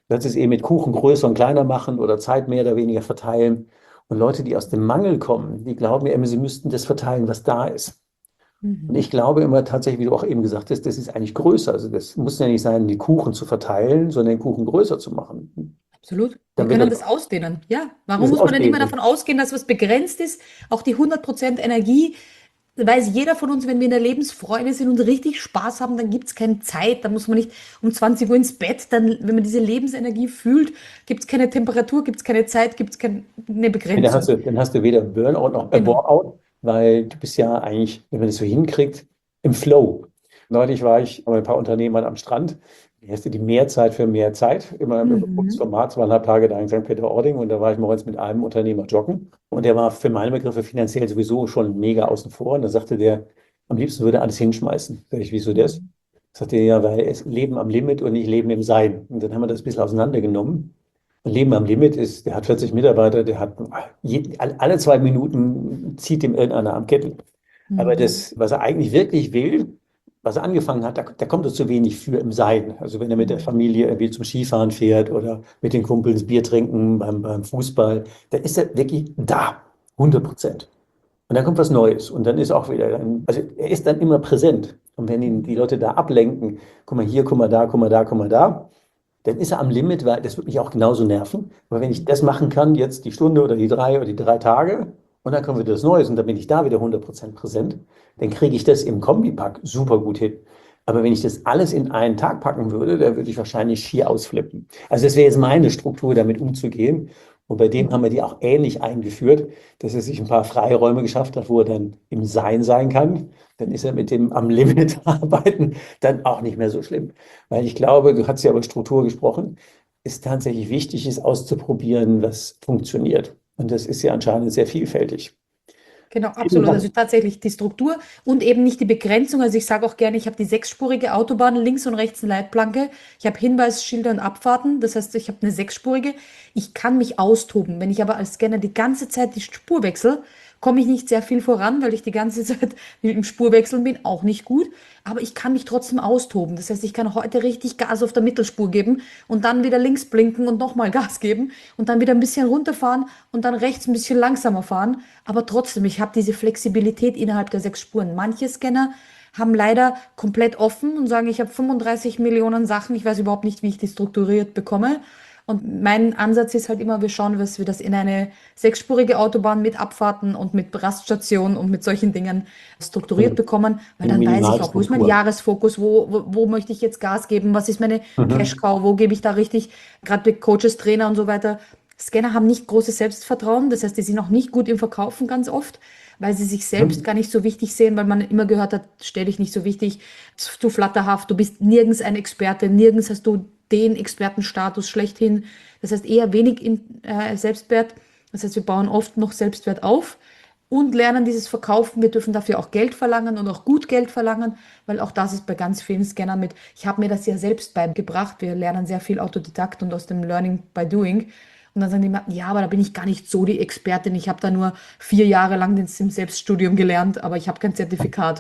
Du es eben mit Kuchen größer und kleiner machen oder Zeit mehr oder weniger verteilen. Und Leute, die aus dem Mangel kommen, die glauben ja immer, sie müssten das verteilen, was da ist. Und Mhm. ich glaube immer tatsächlich, wie du auch eben gesagt hast, das ist eigentlich größer. Also das muss ja nicht sein, die Kuchen zu verteilen, sondern den Kuchen größer zu machen. Absolut. Wir Dann wird können er das ausdehnen. Ja, warum das muss man denn immer ausdehnen. davon ausgehen, dass was begrenzt ist? Auch die hundert Prozent Energie, weiß jeder von uns, wenn wir in der Lebensfreude sind und richtig Spaß haben, dann gibt es keine Zeit, dann muss man nicht um zwanzig Uhr ins Bett, dann, wenn man diese Lebensenergie fühlt, gibt es keine Temperatur, gibt es keine Zeit, gibt es keine Dann hast Begrenzung. du, dann hast du weder Burnout noch äh, Genau. Bore-out, weil du bist ja eigentlich, wenn man das so hinkriegt, im Flow. Neulich war ich bei ein paar Unternehmern am Strand. Wie heißt die, die Mehrzeit für mehr Zeit? Immer im Mhm. Format, zweieinhalb Tage da in Sankt Peter-Ording. Und da war ich morgens mit einem Unternehmer joggen. Und der war für meine Begriffe finanziell sowieso schon mega außen vor. Und da sagte der, am liebsten würde er alles hinschmeißen. Sag ich, wieso das? Mhm. Sagte er, ja, weil es Leben am Limit und nicht Leben im Sein. Und dann haben wir das ein bisschen auseinandergenommen. Leben am Limit ist, der hat vierzig Mitarbeiter, der hat je, alle zwei Minuten zieht ihm irgendeiner am Kittel. Aber Mhm. das, was er eigentlich wirklich will, was er angefangen hat, da, da kommt er zu wenig für im Sein. Also wenn er mit der Mhm. Familie irgendwie zum Skifahren fährt oder mit den Kumpels Bier trinken beim, beim Fußball, dann ist er wirklich da, hundert Prozent. Und dann kommt was Neues und dann ist auch wieder, dann, also er ist dann immer präsent. Und wenn ihn die Mhm. Leute da ablenken, guck mal hier, guck mal da, guck mal da, guck mal da, dann ist er am Limit, weil das wird mich auch genauso nerven. Aber wenn ich das machen kann, jetzt die Stunde oder die drei oder die drei Tage, und dann kommt wieder das Neues und dann bin ich da wieder hundert Prozent präsent, dann kriege ich das im Kombipack super gut hin. Aber wenn ich das alles in einen Tag packen würde, dann würde ich wahrscheinlich schier ausflippen. Also das wäre jetzt meine Struktur, damit umzugehen. Und bei dem haben wir die auch ähnlich eingeführt, dass er sich ein paar Freiräume geschafft hat, wo er dann im Sein sein kann. Dann ist er mit dem am Limit arbeiten dann auch nicht mehr so schlimm. Weil ich glaube, du hast ja über Struktur gesprochen, ist tatsächlich wichtig, ist auszuprobieren, was funktioniert. Und das ist ja anscheinend sehr vielfältig. Genau, Vielen absolut. Also Dank. tatsächlich die Struktur und eben nicht die Begrenzung. Also ich sage auch gerne, ich habe die sechsspurige Autobahn, links und rechts eine Leitplanke. Ich habe Hinweisschilder und Abfahrten. Das heißt, ich habe eine sechsspurige. Ich kann mich austoben. Wenn ich aber als Scanner die ganze Zeit die Spur wechsle, komme ich nicht sehr viel voran, weil ich die ganze Zeit im Spurwechseln bin, auch nicht gut. Aber ich kann mich trotzdem austoben. Das heißt, ich kann heute richtig Gas auf der Mittelspur geben und dann wieder links blinken und nochmal Gas geben und dann wieder ein bisschen runterfahren und dann rechts ein bisschen langsamer fahren. Aber trotzdem, ich habe diese Flexibilität innerhalb der sechs Spuren. Manche Scanner haben leider komplett offen und sagen, ich habe fünfunddreißig Millionen Sachen, ich weiß überhaupt nicht, wie ich die strukturiert bekomme. Und mein Ansatz ist halt immer, wir schauen, dass wir das in eine sechsspurige Autobahn mit Abfahrten und mit Raststationen und mit solchen Dingen strukturiert Also bekommen, weil eine dann weiß ich auch, wo ist mein Minimalstruktur. Jahresfokus, wo, wo, wo möchte ich jetzt Gas geben, was ist meine Mhm. Cash-Cow, wo gebe ich da richtig, gerade bei Coaches, Trainer und so weiter. Scanner haben nicht großes Selbstvertrauen, das heißt, die sind auch nicht gut im Verkaufen ganz oft, weil sie sich selbst Mhm. gar nicht so wichtig sehen, weil man immer gehört hat, stell dich nicht so wichtig, zu flatterhaft, du bist nirgends ein Experte, nirgends hast du den Expertenstatus schlechthin. Das heißt eher wenig in, äh, Selbstwert. Das heißt, wir bauen oft noch Selbstwert auf und lernen dieses Verkaufen. Wir dürfen dafür auch Geld verlangen und auch gut Geld verlangen, weil auch das ist bei ganz vielen Scannern mit. Ich habe mir das ja selbst beigebracht. Wir lernen sehr viel Autodidakt und aus dem Learning by Doing. Und dann sagen die immer, ja, aber da bin ich gar nicht so die Expertin. Ich habe da nur vier Jahre lang den im Selbststudium gelernt, aber ich habe kein Zertifikat.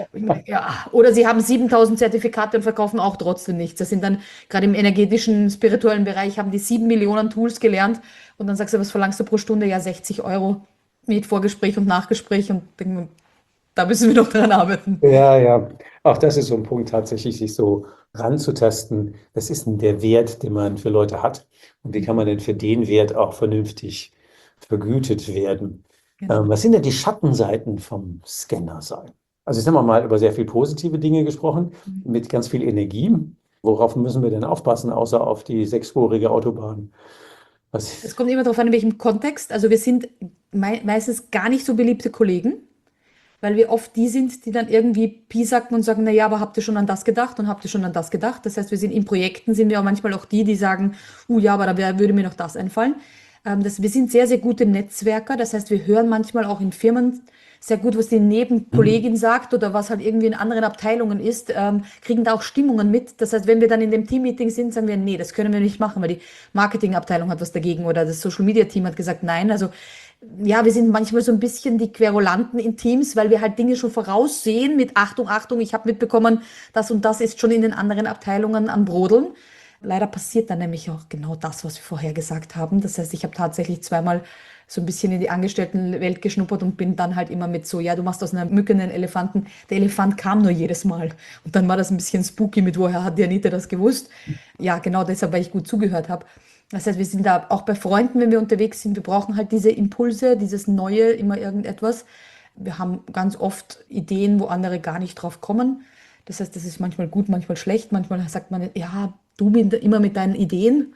Ja, oder sie haben siebentausend Zertifikate und verkaufen auch trotzdem nichts. Das sind dann gerade im energetischen, spirituellen Bereich, haben die sieben Millionen Tools gelernt und dann sagst du, was verlangst du pro Stunde? Ja, sechzig Euro mit Vorgespräch und Nachgespräch und denken, da müssen wir noch dran arbeiten. Ja, ja. Auch das ist so ein Punkt, tatsächlich sich so ranzutasten. Was ist denn der Wert, den man für Leute hat? Und wie kann man denn für den Wert auch vernünftig vergütet werden? Ähm, Genau. was sind denn die Schattenseiten vom Scanner sein? Also jetzt haben wir mal über sehr viel positive Dinge gesprochen, mit ganz viel Energie. Worauf müssen wir denn aufpassen, außer auf die sechsspurige Autobahn? Es Was, kommt immer darauf an, in welchem Kontext. Also wir sind mei meistens gar nicht so beliebte Kollegen, weil wir oft die sind, die dann irgendwie piesacken und sagen, na ja, aber habt ihr schon an das gedacht und habt ihr schon an das gedacht? Das heißt, wir sind in Projekten, sind wir auch manchmal auch die, die sagen, uh ja, aber da wär, würde mir noch das einfallen. Ähm, das, wir sind sehr, sehr gute Netzwerker. Das heißt, wir hören manchmal auch in Firmen sehr gut, was die hm, Nebenkollegin sagt oder was halt irgendwie in anderen Abteilungen ist, ähm, kriegen da auch Stimmungen mit. Das heißt, wenn wir dann in dem Teammeeting sind, sagen wir, nee, das können wir nicht machen, weil die Marketingabteilung hat was dagegen oder das Social Media Team hat gesagt, nein. Also ja, wir sind manchmal so ein bisschen die Querulanten in Teams, weil wir halt Dinge schon voraussehen mit Achtung, Achtung, ich habe mitbekommen, das und das ist schon in den anderen Abteilungen am Brodeln. Leider passiert dann nämlich auch genau das, was wir vorher gesagt haben. Das heißt, ich habe tatsächlich zweimal so ein bisschen in die Angestelltenwelt geschnuppert und bin dann halt immer mit so, ja, du machst aus einer Mücke einen Elefanten. Der Elefant kam nur jedes Mal. Und dann war das ein bisschen spooky mit, woher hat die Anita das gewusst? Ja, genau deshalb, weil ich gut zugehört habe. Das heißt, wir sind da auch bei Freunden, wenn wir unterwegs sind, wir brauchen halt diese Impulse, dieses Neue, immer irgendetwas. Wir haben ganz oft Ideen, wo andere gar nicht drauf kommen. Das heißt, das ist manchmal gut, manchmal schlecht. Manchmal sagt man, ja, du mit, immer mit deinen Ideen.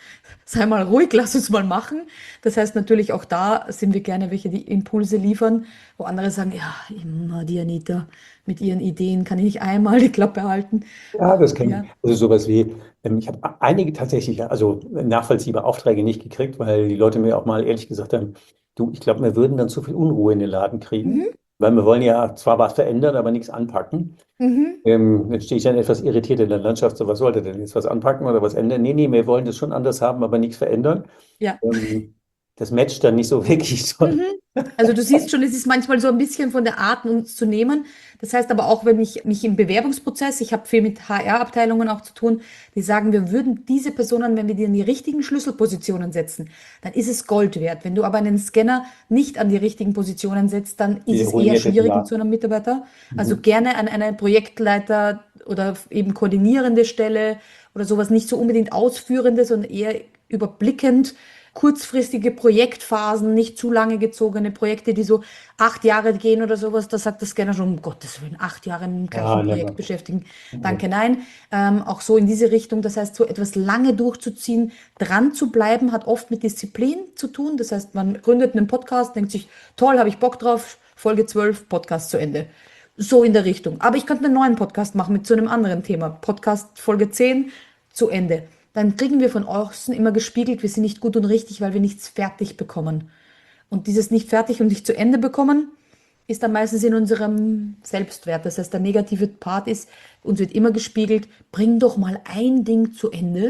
Sei mal ruhig, lass uns mal machen. Das heißt natürlich auch da sind wir gerne welche, die Impulse liefern, wo andere sagen, ja, immer die Anita mit ihren Ideen, kann ich nicht einmal die Klappe halten. Ja, das kenne Ja. ich. Also sowas wie, ähm, ich habe einige tatsächlich, also nachvollziehbare Aufträge nicht gekriegt, weil die Leute mir auch mal ehrlich gesagt haben, du, ich glaube, wir würden dann zu viel Unruhe in den Laden kriegen, Mhm. weil wir wollen ja zwar was verändern, aber nichts anpacken. Mhm. Ähm, jetzt stehe ich dann etwas irritiert in der Landschaft, so was sollte denn jetzt was anpacken oder was ändern? Nee, nee, wir wollen das schon anders haben, aber nichts verändern. Ja. Ähm, das matcht dann nicht so wirklich. So. Mhm. Also du siehst schon, es ist manchmal so ein bisschen von der Art, uns zu nehmen. Das heißt aber auch, wenn ich mich im Bewerbungsprozess, ich habe viel mit H R-Abteilungen auch zu tun, die sagen, wir würden diese Personen, wenn wir die in die richtigen Schlüsselpositionen setzen, dann ist es Gold wert. Wenn du aber einen Scanner nicht an die richtigen Positionen setzt, dann ist Die es eher ruiniert das schwierig mit Jahr. so einem Mitarbeiter. Also Mhm. gerne an eine Projektleiter oder eben koordinierende Stelle oder sowas, nicht so unbedingt ausführende, sondern eher überblickend, kurzfristige Projektphasen, nicht zu lange gezogene Projekte, die so acht Jahre gehen oder sowas, da sagt das Scanner schon, um Gottes Willen, acht Jahre im Ah, gleichen Projekt never. beschäftigen. Danke, nein. Ähm, auch so in diese Richtung, das heißt, so etwas lange durchzuziehen, dran zu bleiben, hat oft mit Disziplin zu tun. Das heißt, man gründet einen Podcast, denkt sich, toll, habe ich Bock drauf, Folge zwölf, Podcast zu Ende. So in der Richtung. Aber ich könnte einen neuen Podcast machen mit so einem anderen Thema. Podcast Folge zehn zu Ende. Dann kriegen wir von außen immer gespiegelt, wir sind nicht gut und richtig, weil wir nichts fertig bekommen. Und dieses nicht fertig und nicht zu Ende bekommen, ist dann meistens in unserem Selbstwert. Das heißt, der negative Part ist, uns wird immer gespiegelt, bring doch mal ein Ding zu Ende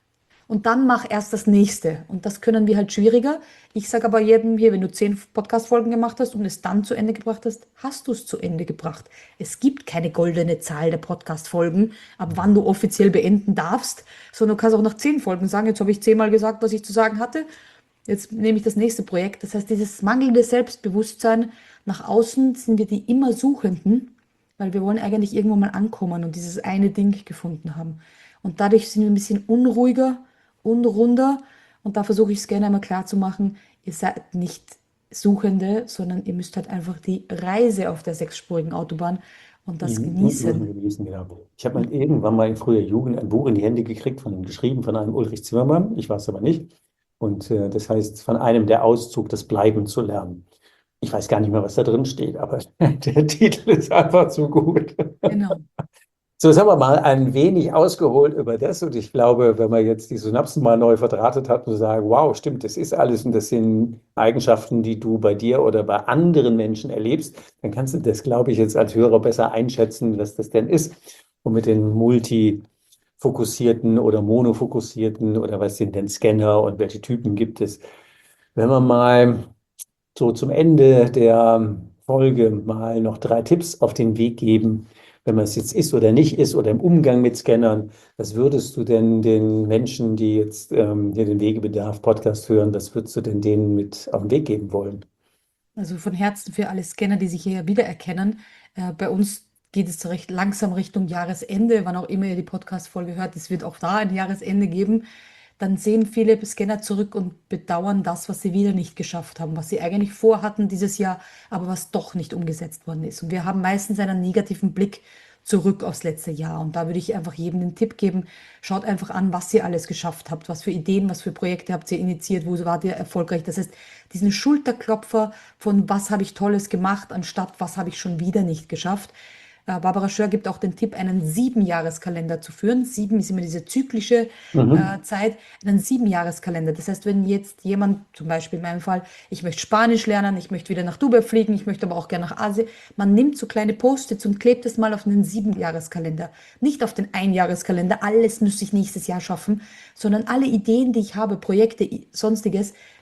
und dann mach erst das nächste. Und das können wir halt schwieriger. Ich sage aber jedem hier, wenn du zehn Podcast-Folgen gemacht hast und es dann zu Ende gebracht hast, hast du es zu Ende gebracht. Es gibt keine goldene Zahl der Podcast-Folgen, ab wann du offiziell beenden darfst, sondern du kannst auch nach zehn Folgen sagen, jetzt habe ich zehnmal gesagt, was ich zu sagen hatte, jetzt nehme ich das nächste Projekt. Das heißt, dieses mangelnde Selbstbewusstsein, nach außen sind wir die immer Suchenden, weil wir wollen eigentlich irgendwann mal ankommen und dieses eine Ding gefunden haben. Und dadurch sind wir ein bisschen unruhiger, unrunder. Und da versuche ich es gerne einmal klar zu machen, ihr seid nicht Suchende, sondern ihr müsst halt einfach die Reise auf der sechsspurigen Autobahn und das Mhm, muss man genießen. genießen, genau. Ich habe mal irgendwann mal in früher Jugend ein Buch in die Hände gekriegt, von, geschrieben von einem Ulrich Zimmermann. Ich weiß aber nicht. Und äh, das heißt, von einem der Auszug, das Bleiben zu lernen. Ich weiß gar nicht mehr, was da drin steht, aber der Titel ist einfach zu gut. Genau. So, jetzt haben wir mal ein wenig ausgeholt über das und ich glaube, wenn man jetzt die Synapsen mal neu verdrahtet hat und sagen, wow, stimmt, das ist alles und das sind Eigenschaften, die du bei dir oder bei anderen Menschen erlebst, dann kannst du das, glaube ich, jetzt als Hörer besser einschätzen, was das denn ist. Und mit den multifokussierten oder monofokussierten oder was sind denn Scanner und welche Typen gibt es? Wenn wir mal so zum Ende der Folge mal noch drei Tipps auf den Weg geben, wenn man es jetzt ist oder nicht ist oder im Umgang mit Scannern, was würdest du denn den Menschen, die jetzt ähm, hier den Wegebedarf-Podcast hören, was würdest du denn denen mit auf den Weg geben wollen? Also von Herzen für alle Scanner, die sich hier wiedererkennen. Äh, bei uns geht es recht langsam Richtung Jahresende, wann auch immer ihr die Podcast-Folge hört. Es wird auch da ein Jahresende geben. Dann sehen viele Scanner zurück und bedauern das, was sie wieder nicht geschafft haben, was sie eigentlich vorhatten dieses Jahr, aber was doch nicht umgesetzt worden ist. Und wir haben meistens einen negativen Blick zurück aufs letzte Jahr. Und da würde ich einfach jedem den Tipp geben, schaut einfach an, was ihr alles geschafft habt, was für Ideen, was für Projekte habt ihr initiiert, wo wart ihr erfolgreich. Das heißt, diesen Schulterklopfer von was habe ich Tolles gemacht, anstatt was habe ich schon wieder nicht geschafft. Äh, Barbara Schör gibt auch den Tipp, einen Siebenjahreskalender zu führen. Sieben ist immer diese zyklische Mhm. äh, Zeit, einen Siebenjahreskalender. Das heißt, wenn jetzt jemand, zum Beispiel in meinem Fall, ich möchte Spanisch lernen, ich möchte wieder nach Dubai fliegen, ich möchte aber auch gerne nach Asien, man nimmt so kleine Post-its und klebt es mal auf einen Siebenjahreskalender. Nicht auf den Einjahreskalender, alles müsste ich nächstes Jahr schaffen, sondern alle Ideen, die ich habe, Projekte, i- sonstiges,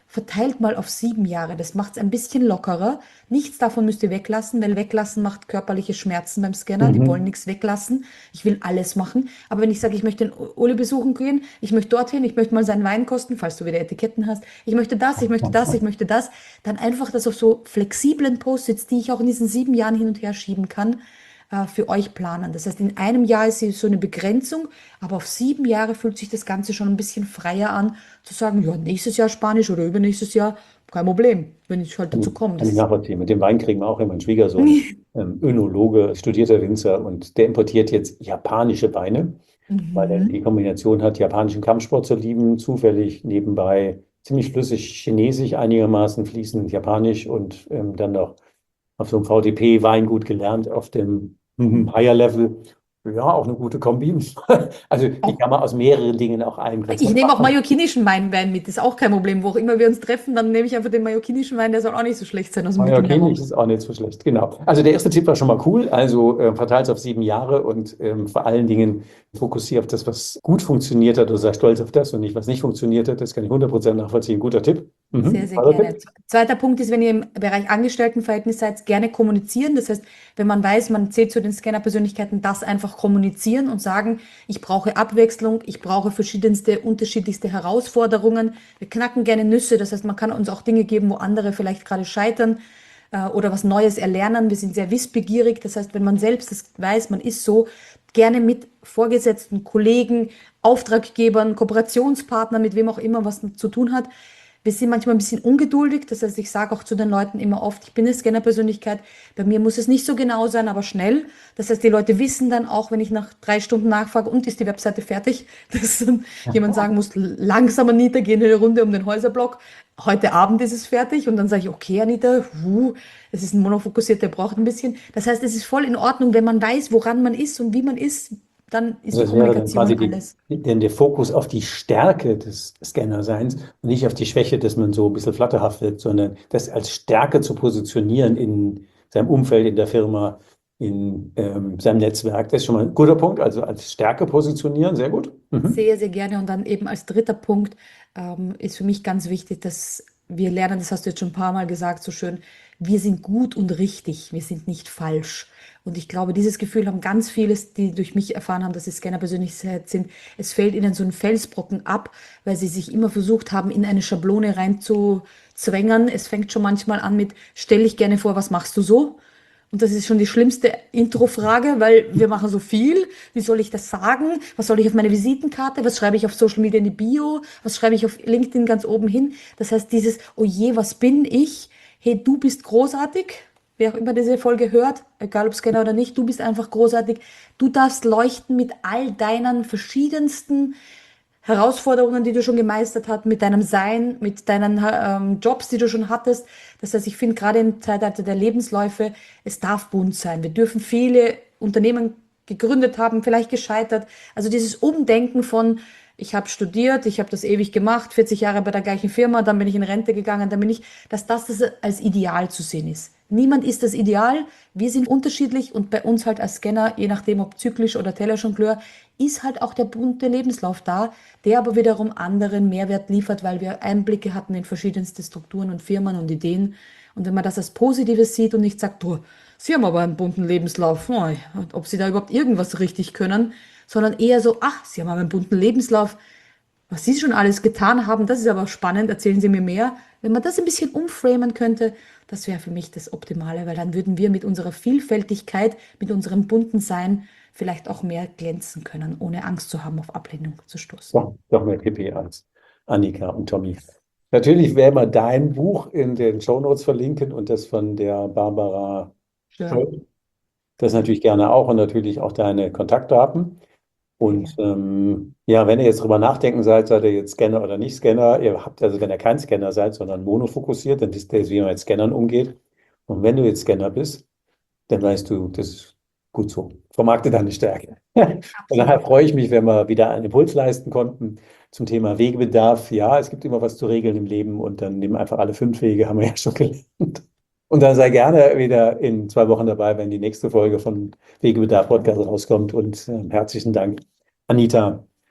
verteilt mal auf sieben Jahre. Das macht es ein bisschen lockerer. Nichts davon müsst ihr weglassen, weil weglassen macht körperliche Schmerzen beim Scanner. Die wollen Mhm. nichts weglassen. Ich will alles machen. Aber wenn ich sage, ich möchte den Uli besuchen gehen, ich möchte dorthin, ich möchte mal seinen Wein kosten, falls du wieder Etiketten hast, ich möchte das, ich möchte das, ich möchte das, dann einfach das auf so flexiblen Post-its, die ich auch in diesen sieben Jahren hin und her schieben kann, äh, für euch planen. Das heißt, in einem Jahr ist sie so eine Begrenzung, aber auf sieben Jahre fühlt sich das Ganze schon ein bisschen freier an, zu sagen, ja, nächstes Jahr Spanisch oder übernächstes Jahr, kein Problem, wenn ich halt Kann dazu ich, komme. kann ich Das nachvollziehen. Mit dem Wein kriegen wir auch immer einen Schwiegersohn, ähm, Önologe, studierter Winzer, und der importiert jetzt japanische Weine, weil er die mhm. Kombination hat, japanischen Kampfsport zu lieben, zufällig nebenbei ziemlich flüssig Chinesisch, einigermaßen fließend Japanisch und ähm, dann noch auf so einem V D P-Weingut gelernt, auf dem mhm, Higher Level. Ja, auch eine gute Kombi. Also die kann man aus mehreren Dingen auch Ich eingrenzen. nehme auch mallorquinischen Weinwein mit, ist auch kein Problem. Wo auch immer wir uns treffen, dann nehme ich einfach den mallorquinischen Wein, der soll auch nicht so schlecht sein aus dem Mittelmeerraum. Mallorquinisch ist auch nicht so schlecht, genau. Also der erste Tipp war schon mal cool. Also äh, verteilt es auf sieben Jahre und ähm, vor allen Dingen fokussiere auf das, was gut funktioniert hat, oder sei stolz auf das und nicht, was nicht funktioniert hat. Das kann ich hundert Prozent nachvollziehen. Guter Tipp. Sehr, Mhm. sehr Weiter gerne. Tipp? Zweiter Punkt ist, wenn ihr im Bereich Angestelltenverhältnis seid, gerne kommunizieren. Das heißt, wenn man weiß, man zählt zu den Scanner-Persönlichkeiten, das einfach kommunizieren und sagen, ich brauche Abwechslung, ich brauche verschiedenste, unterschiedlichste Herausforderungen. Wir knacken gerne Nüsse, das heißt, man kann uns auch Dinge geben, wo andere vielleicht gerade scheitern äh, oder was Neues erlernen. Wir sind sehr wissbegierig. Das heißt, wenn man selbst das weiß, man ist so, gerne mit Vorgesetzten, Kollegen, Auftraggebern, Kooperationspartnern, mit wem auch immer was zu tun hat. Wir sind manchmal ein bisschen ungeduldig, das heißt, ich sage auch zu den Leuten immer oft, ich bin eine Scanner-Persönlichkeit, bei mir muss es nicht so genau sein, aber schnell. Das heißt, die Leute wissen dann auch, wenn ich nach drei Stunden nachfrage, und ist die Webseite fertig, dass dann jemand sagen muss, langsam Anita, gehen eine Runde um den Häuserblock, heute Abend ist es fertig und dann sage ich, okay Anita, huh, es ist ein monofokussiert, der braucht ein bisschen. Das heißt, es ist voll in Ordnung, wenn man weiß, woran man ist und wie man ist, dann ist Also die das wäre dann Kommunikation quasi die, alles. denn der Fokus auf die Stärke des Scannerseins und nicht auf die Schwäche, dass man so ein bisschen flatterhaft wird, sondern das als Stärke zu positionieren in seinem Umfeld, in der Firma, in ähm, seinem Netzwerk. Das ist schon mal ein guter Punkt. Also als Stärke positionieren, sehr gut. Mhm. Sehr, sehr gerne. Und dann eben als dritter Punkt ähm, ist für mich ganz wichtig, dass wir lernen, das hast du jetzt schon ein paar Mal gesagt, so schön, wir sind gut und richtig, wir sind nicht falsch. Und ich glaube, dieses Gefühl haben ganz viele, die durch mich erfahren haben, dass sie Scanner-Persönlichkeit sind. Es fällt ihnen so ein Felsbrocken ab, weil sie sich immer versucht haben, in eine Schablone reinzuzwängen. Es fängt schon manchmal an mit, stell dich gerne vor, was machst du so? Und das ist schon die schlimmste Intro-Frage, weil wir machen so viel. Wie soll ich das sagen? Was soll ich auf meine Visitenkarte? Was schreibe ich auf Social Media in die Bio? Was schreibe ich auf LinkedIn ganz oben hin? Das heißt, dieses, oh je, was bin ich? Hey, du bist großartig. Wer auch immer diese Folge hört, egal ob Scanner oder nicht, du bist einfach großartig. Du darfst leuchten mit all deinen verschiedensten Herausforderungen, die du schon gemeistert hast, mit deinem Sein, mit deinen ähm, Jobs, die du schon hattest. Das heißt, ich finde gerade im Zeitalter der Lebensläufe, es darf bunt sein. Wir dürfen viele Unternehmen gegründet haben, vielleicht gescheitert. Also dieses Umdenken von, ich habe studiert, ich habe das ewig gemacht, vierzig Jahre bei der gleichen Firma, dann bin ich in Rente gegangen, dann bin ich, dass das, das als Ideal zu sehen ist. Niemand ist das Ideal, wir sind unterschiedlich und bei uns halt als Scanner, je nachdem ob zyklisch oder Telejongleur, ist halt auch der bunte Lebenslauf da, der aber wiederum anderen Mehrwert liefert, weil wir Einblicke hatten in verschiedenste Strukturen und Firmen und Ideen. Und wenn man das als Positives sieht und nicht sagt, du, Sie haben aber einen bunten Lebenslauf, oh, ob Sie da überhaupt irgendwas richtig können, sondern eher so, ach, Sie haben aber einen bunten Lebenslauf, was Sie schon alles getan haben, das ist aber spannend, erzählen Sie mir mehr. Wenn man das ein bisschen umframen könnte, das wäre für mich das Optimale, weil dann würden wir mit unserer Vielfältigkeit, mit unserem bunten Sein vielleicht auch mehr glänzen können, ohne Angst zu haben, auf Ablehnung zu stoßen. Doch, doch mehr P P als Annika und Tommy. Natürlich werden wir dein Buch in den Shownotes verlinken und das von der Barbara Ja, Scholl. Das natürlich gerne auch und natürlich auch deine Kontaktdaten. sehr Und gerne. ähm, ja, wenn ihr jetzt drüber nachdenken seid, seid ihr jetzt Scanner oder nicht Scanner, ihr habt also, wenn ihr kein Scanner seid, sondern monofokussiert, dann wisst ihr jetzt, wie man mit Scannern umgeht. Und wenn du jetzt Scanner bist, dann weißt du, das ist gut so. Vermarkte deine Stärke. Und daher Absolut. freue ich mich, wenn wir wieder einen Impuls leisten konnten zum Thema Wegebedarf. Ja, es gibt immer was zu regeln im Leben und dann nehmen einfach alle fünf Wege, haben wir ja schon gelernt. Und dann sei gerne wieder in zwei Wochen dabei, wenn die nächste Folge von Wegebedarf Podcast rauskommt. Und äh, herzlichen Dank, Anita,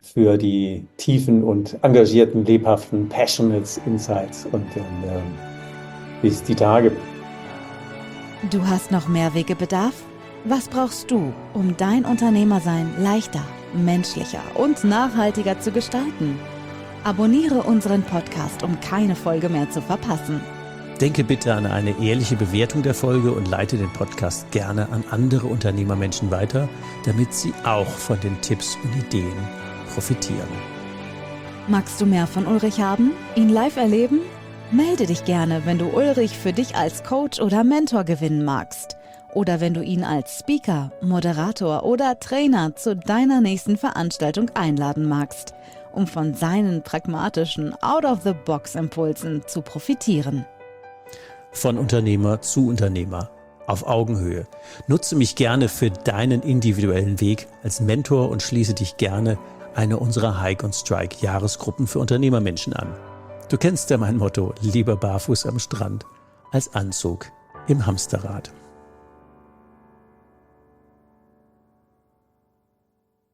für die tiefen und engagierten, lebhaften, passionate Insights und dann ähm, bis die Tage. Du hast noch mehr Wegebedarf? Was brauchst du, um dein Unternehmersein leichter, menschlicher und nachhaltiger zu gestalten? Abonniere unseren Podcast, um keine Folge mehr zu verpassen. Denke bitte an eine ehrliche Bewertung der Folge und leite den Podcast gerne an andere Unternehmermenschen weiter, damit sie auch von den Tipps und Ideen profitieren. Magst du mehr von Ulrich haben? Ihn live erleben? Melde dich gerne, wenn du Ulrich für dich als Coach oder Mentor gewinnen magst. Oder wenn du ihn als Speaker, Moderator oder Trainer zu deiner nächsten Veranstaltung einladen magst, um von seinen pragmatischen Out-of-the-Box-Impulsen zu profitieren. Von Unternehmer zu Unternehmer, auf Augenhöhe. Nutze mich gerne für deinen individuellen Weg als Mentor und schließe dich gerne eine unserer Hike und Strike Jahresgruppen für Unternehmermenschen an. Du kennst ja mein Motto, lieber barfuß am Strand als Anzug im Hamsterrad.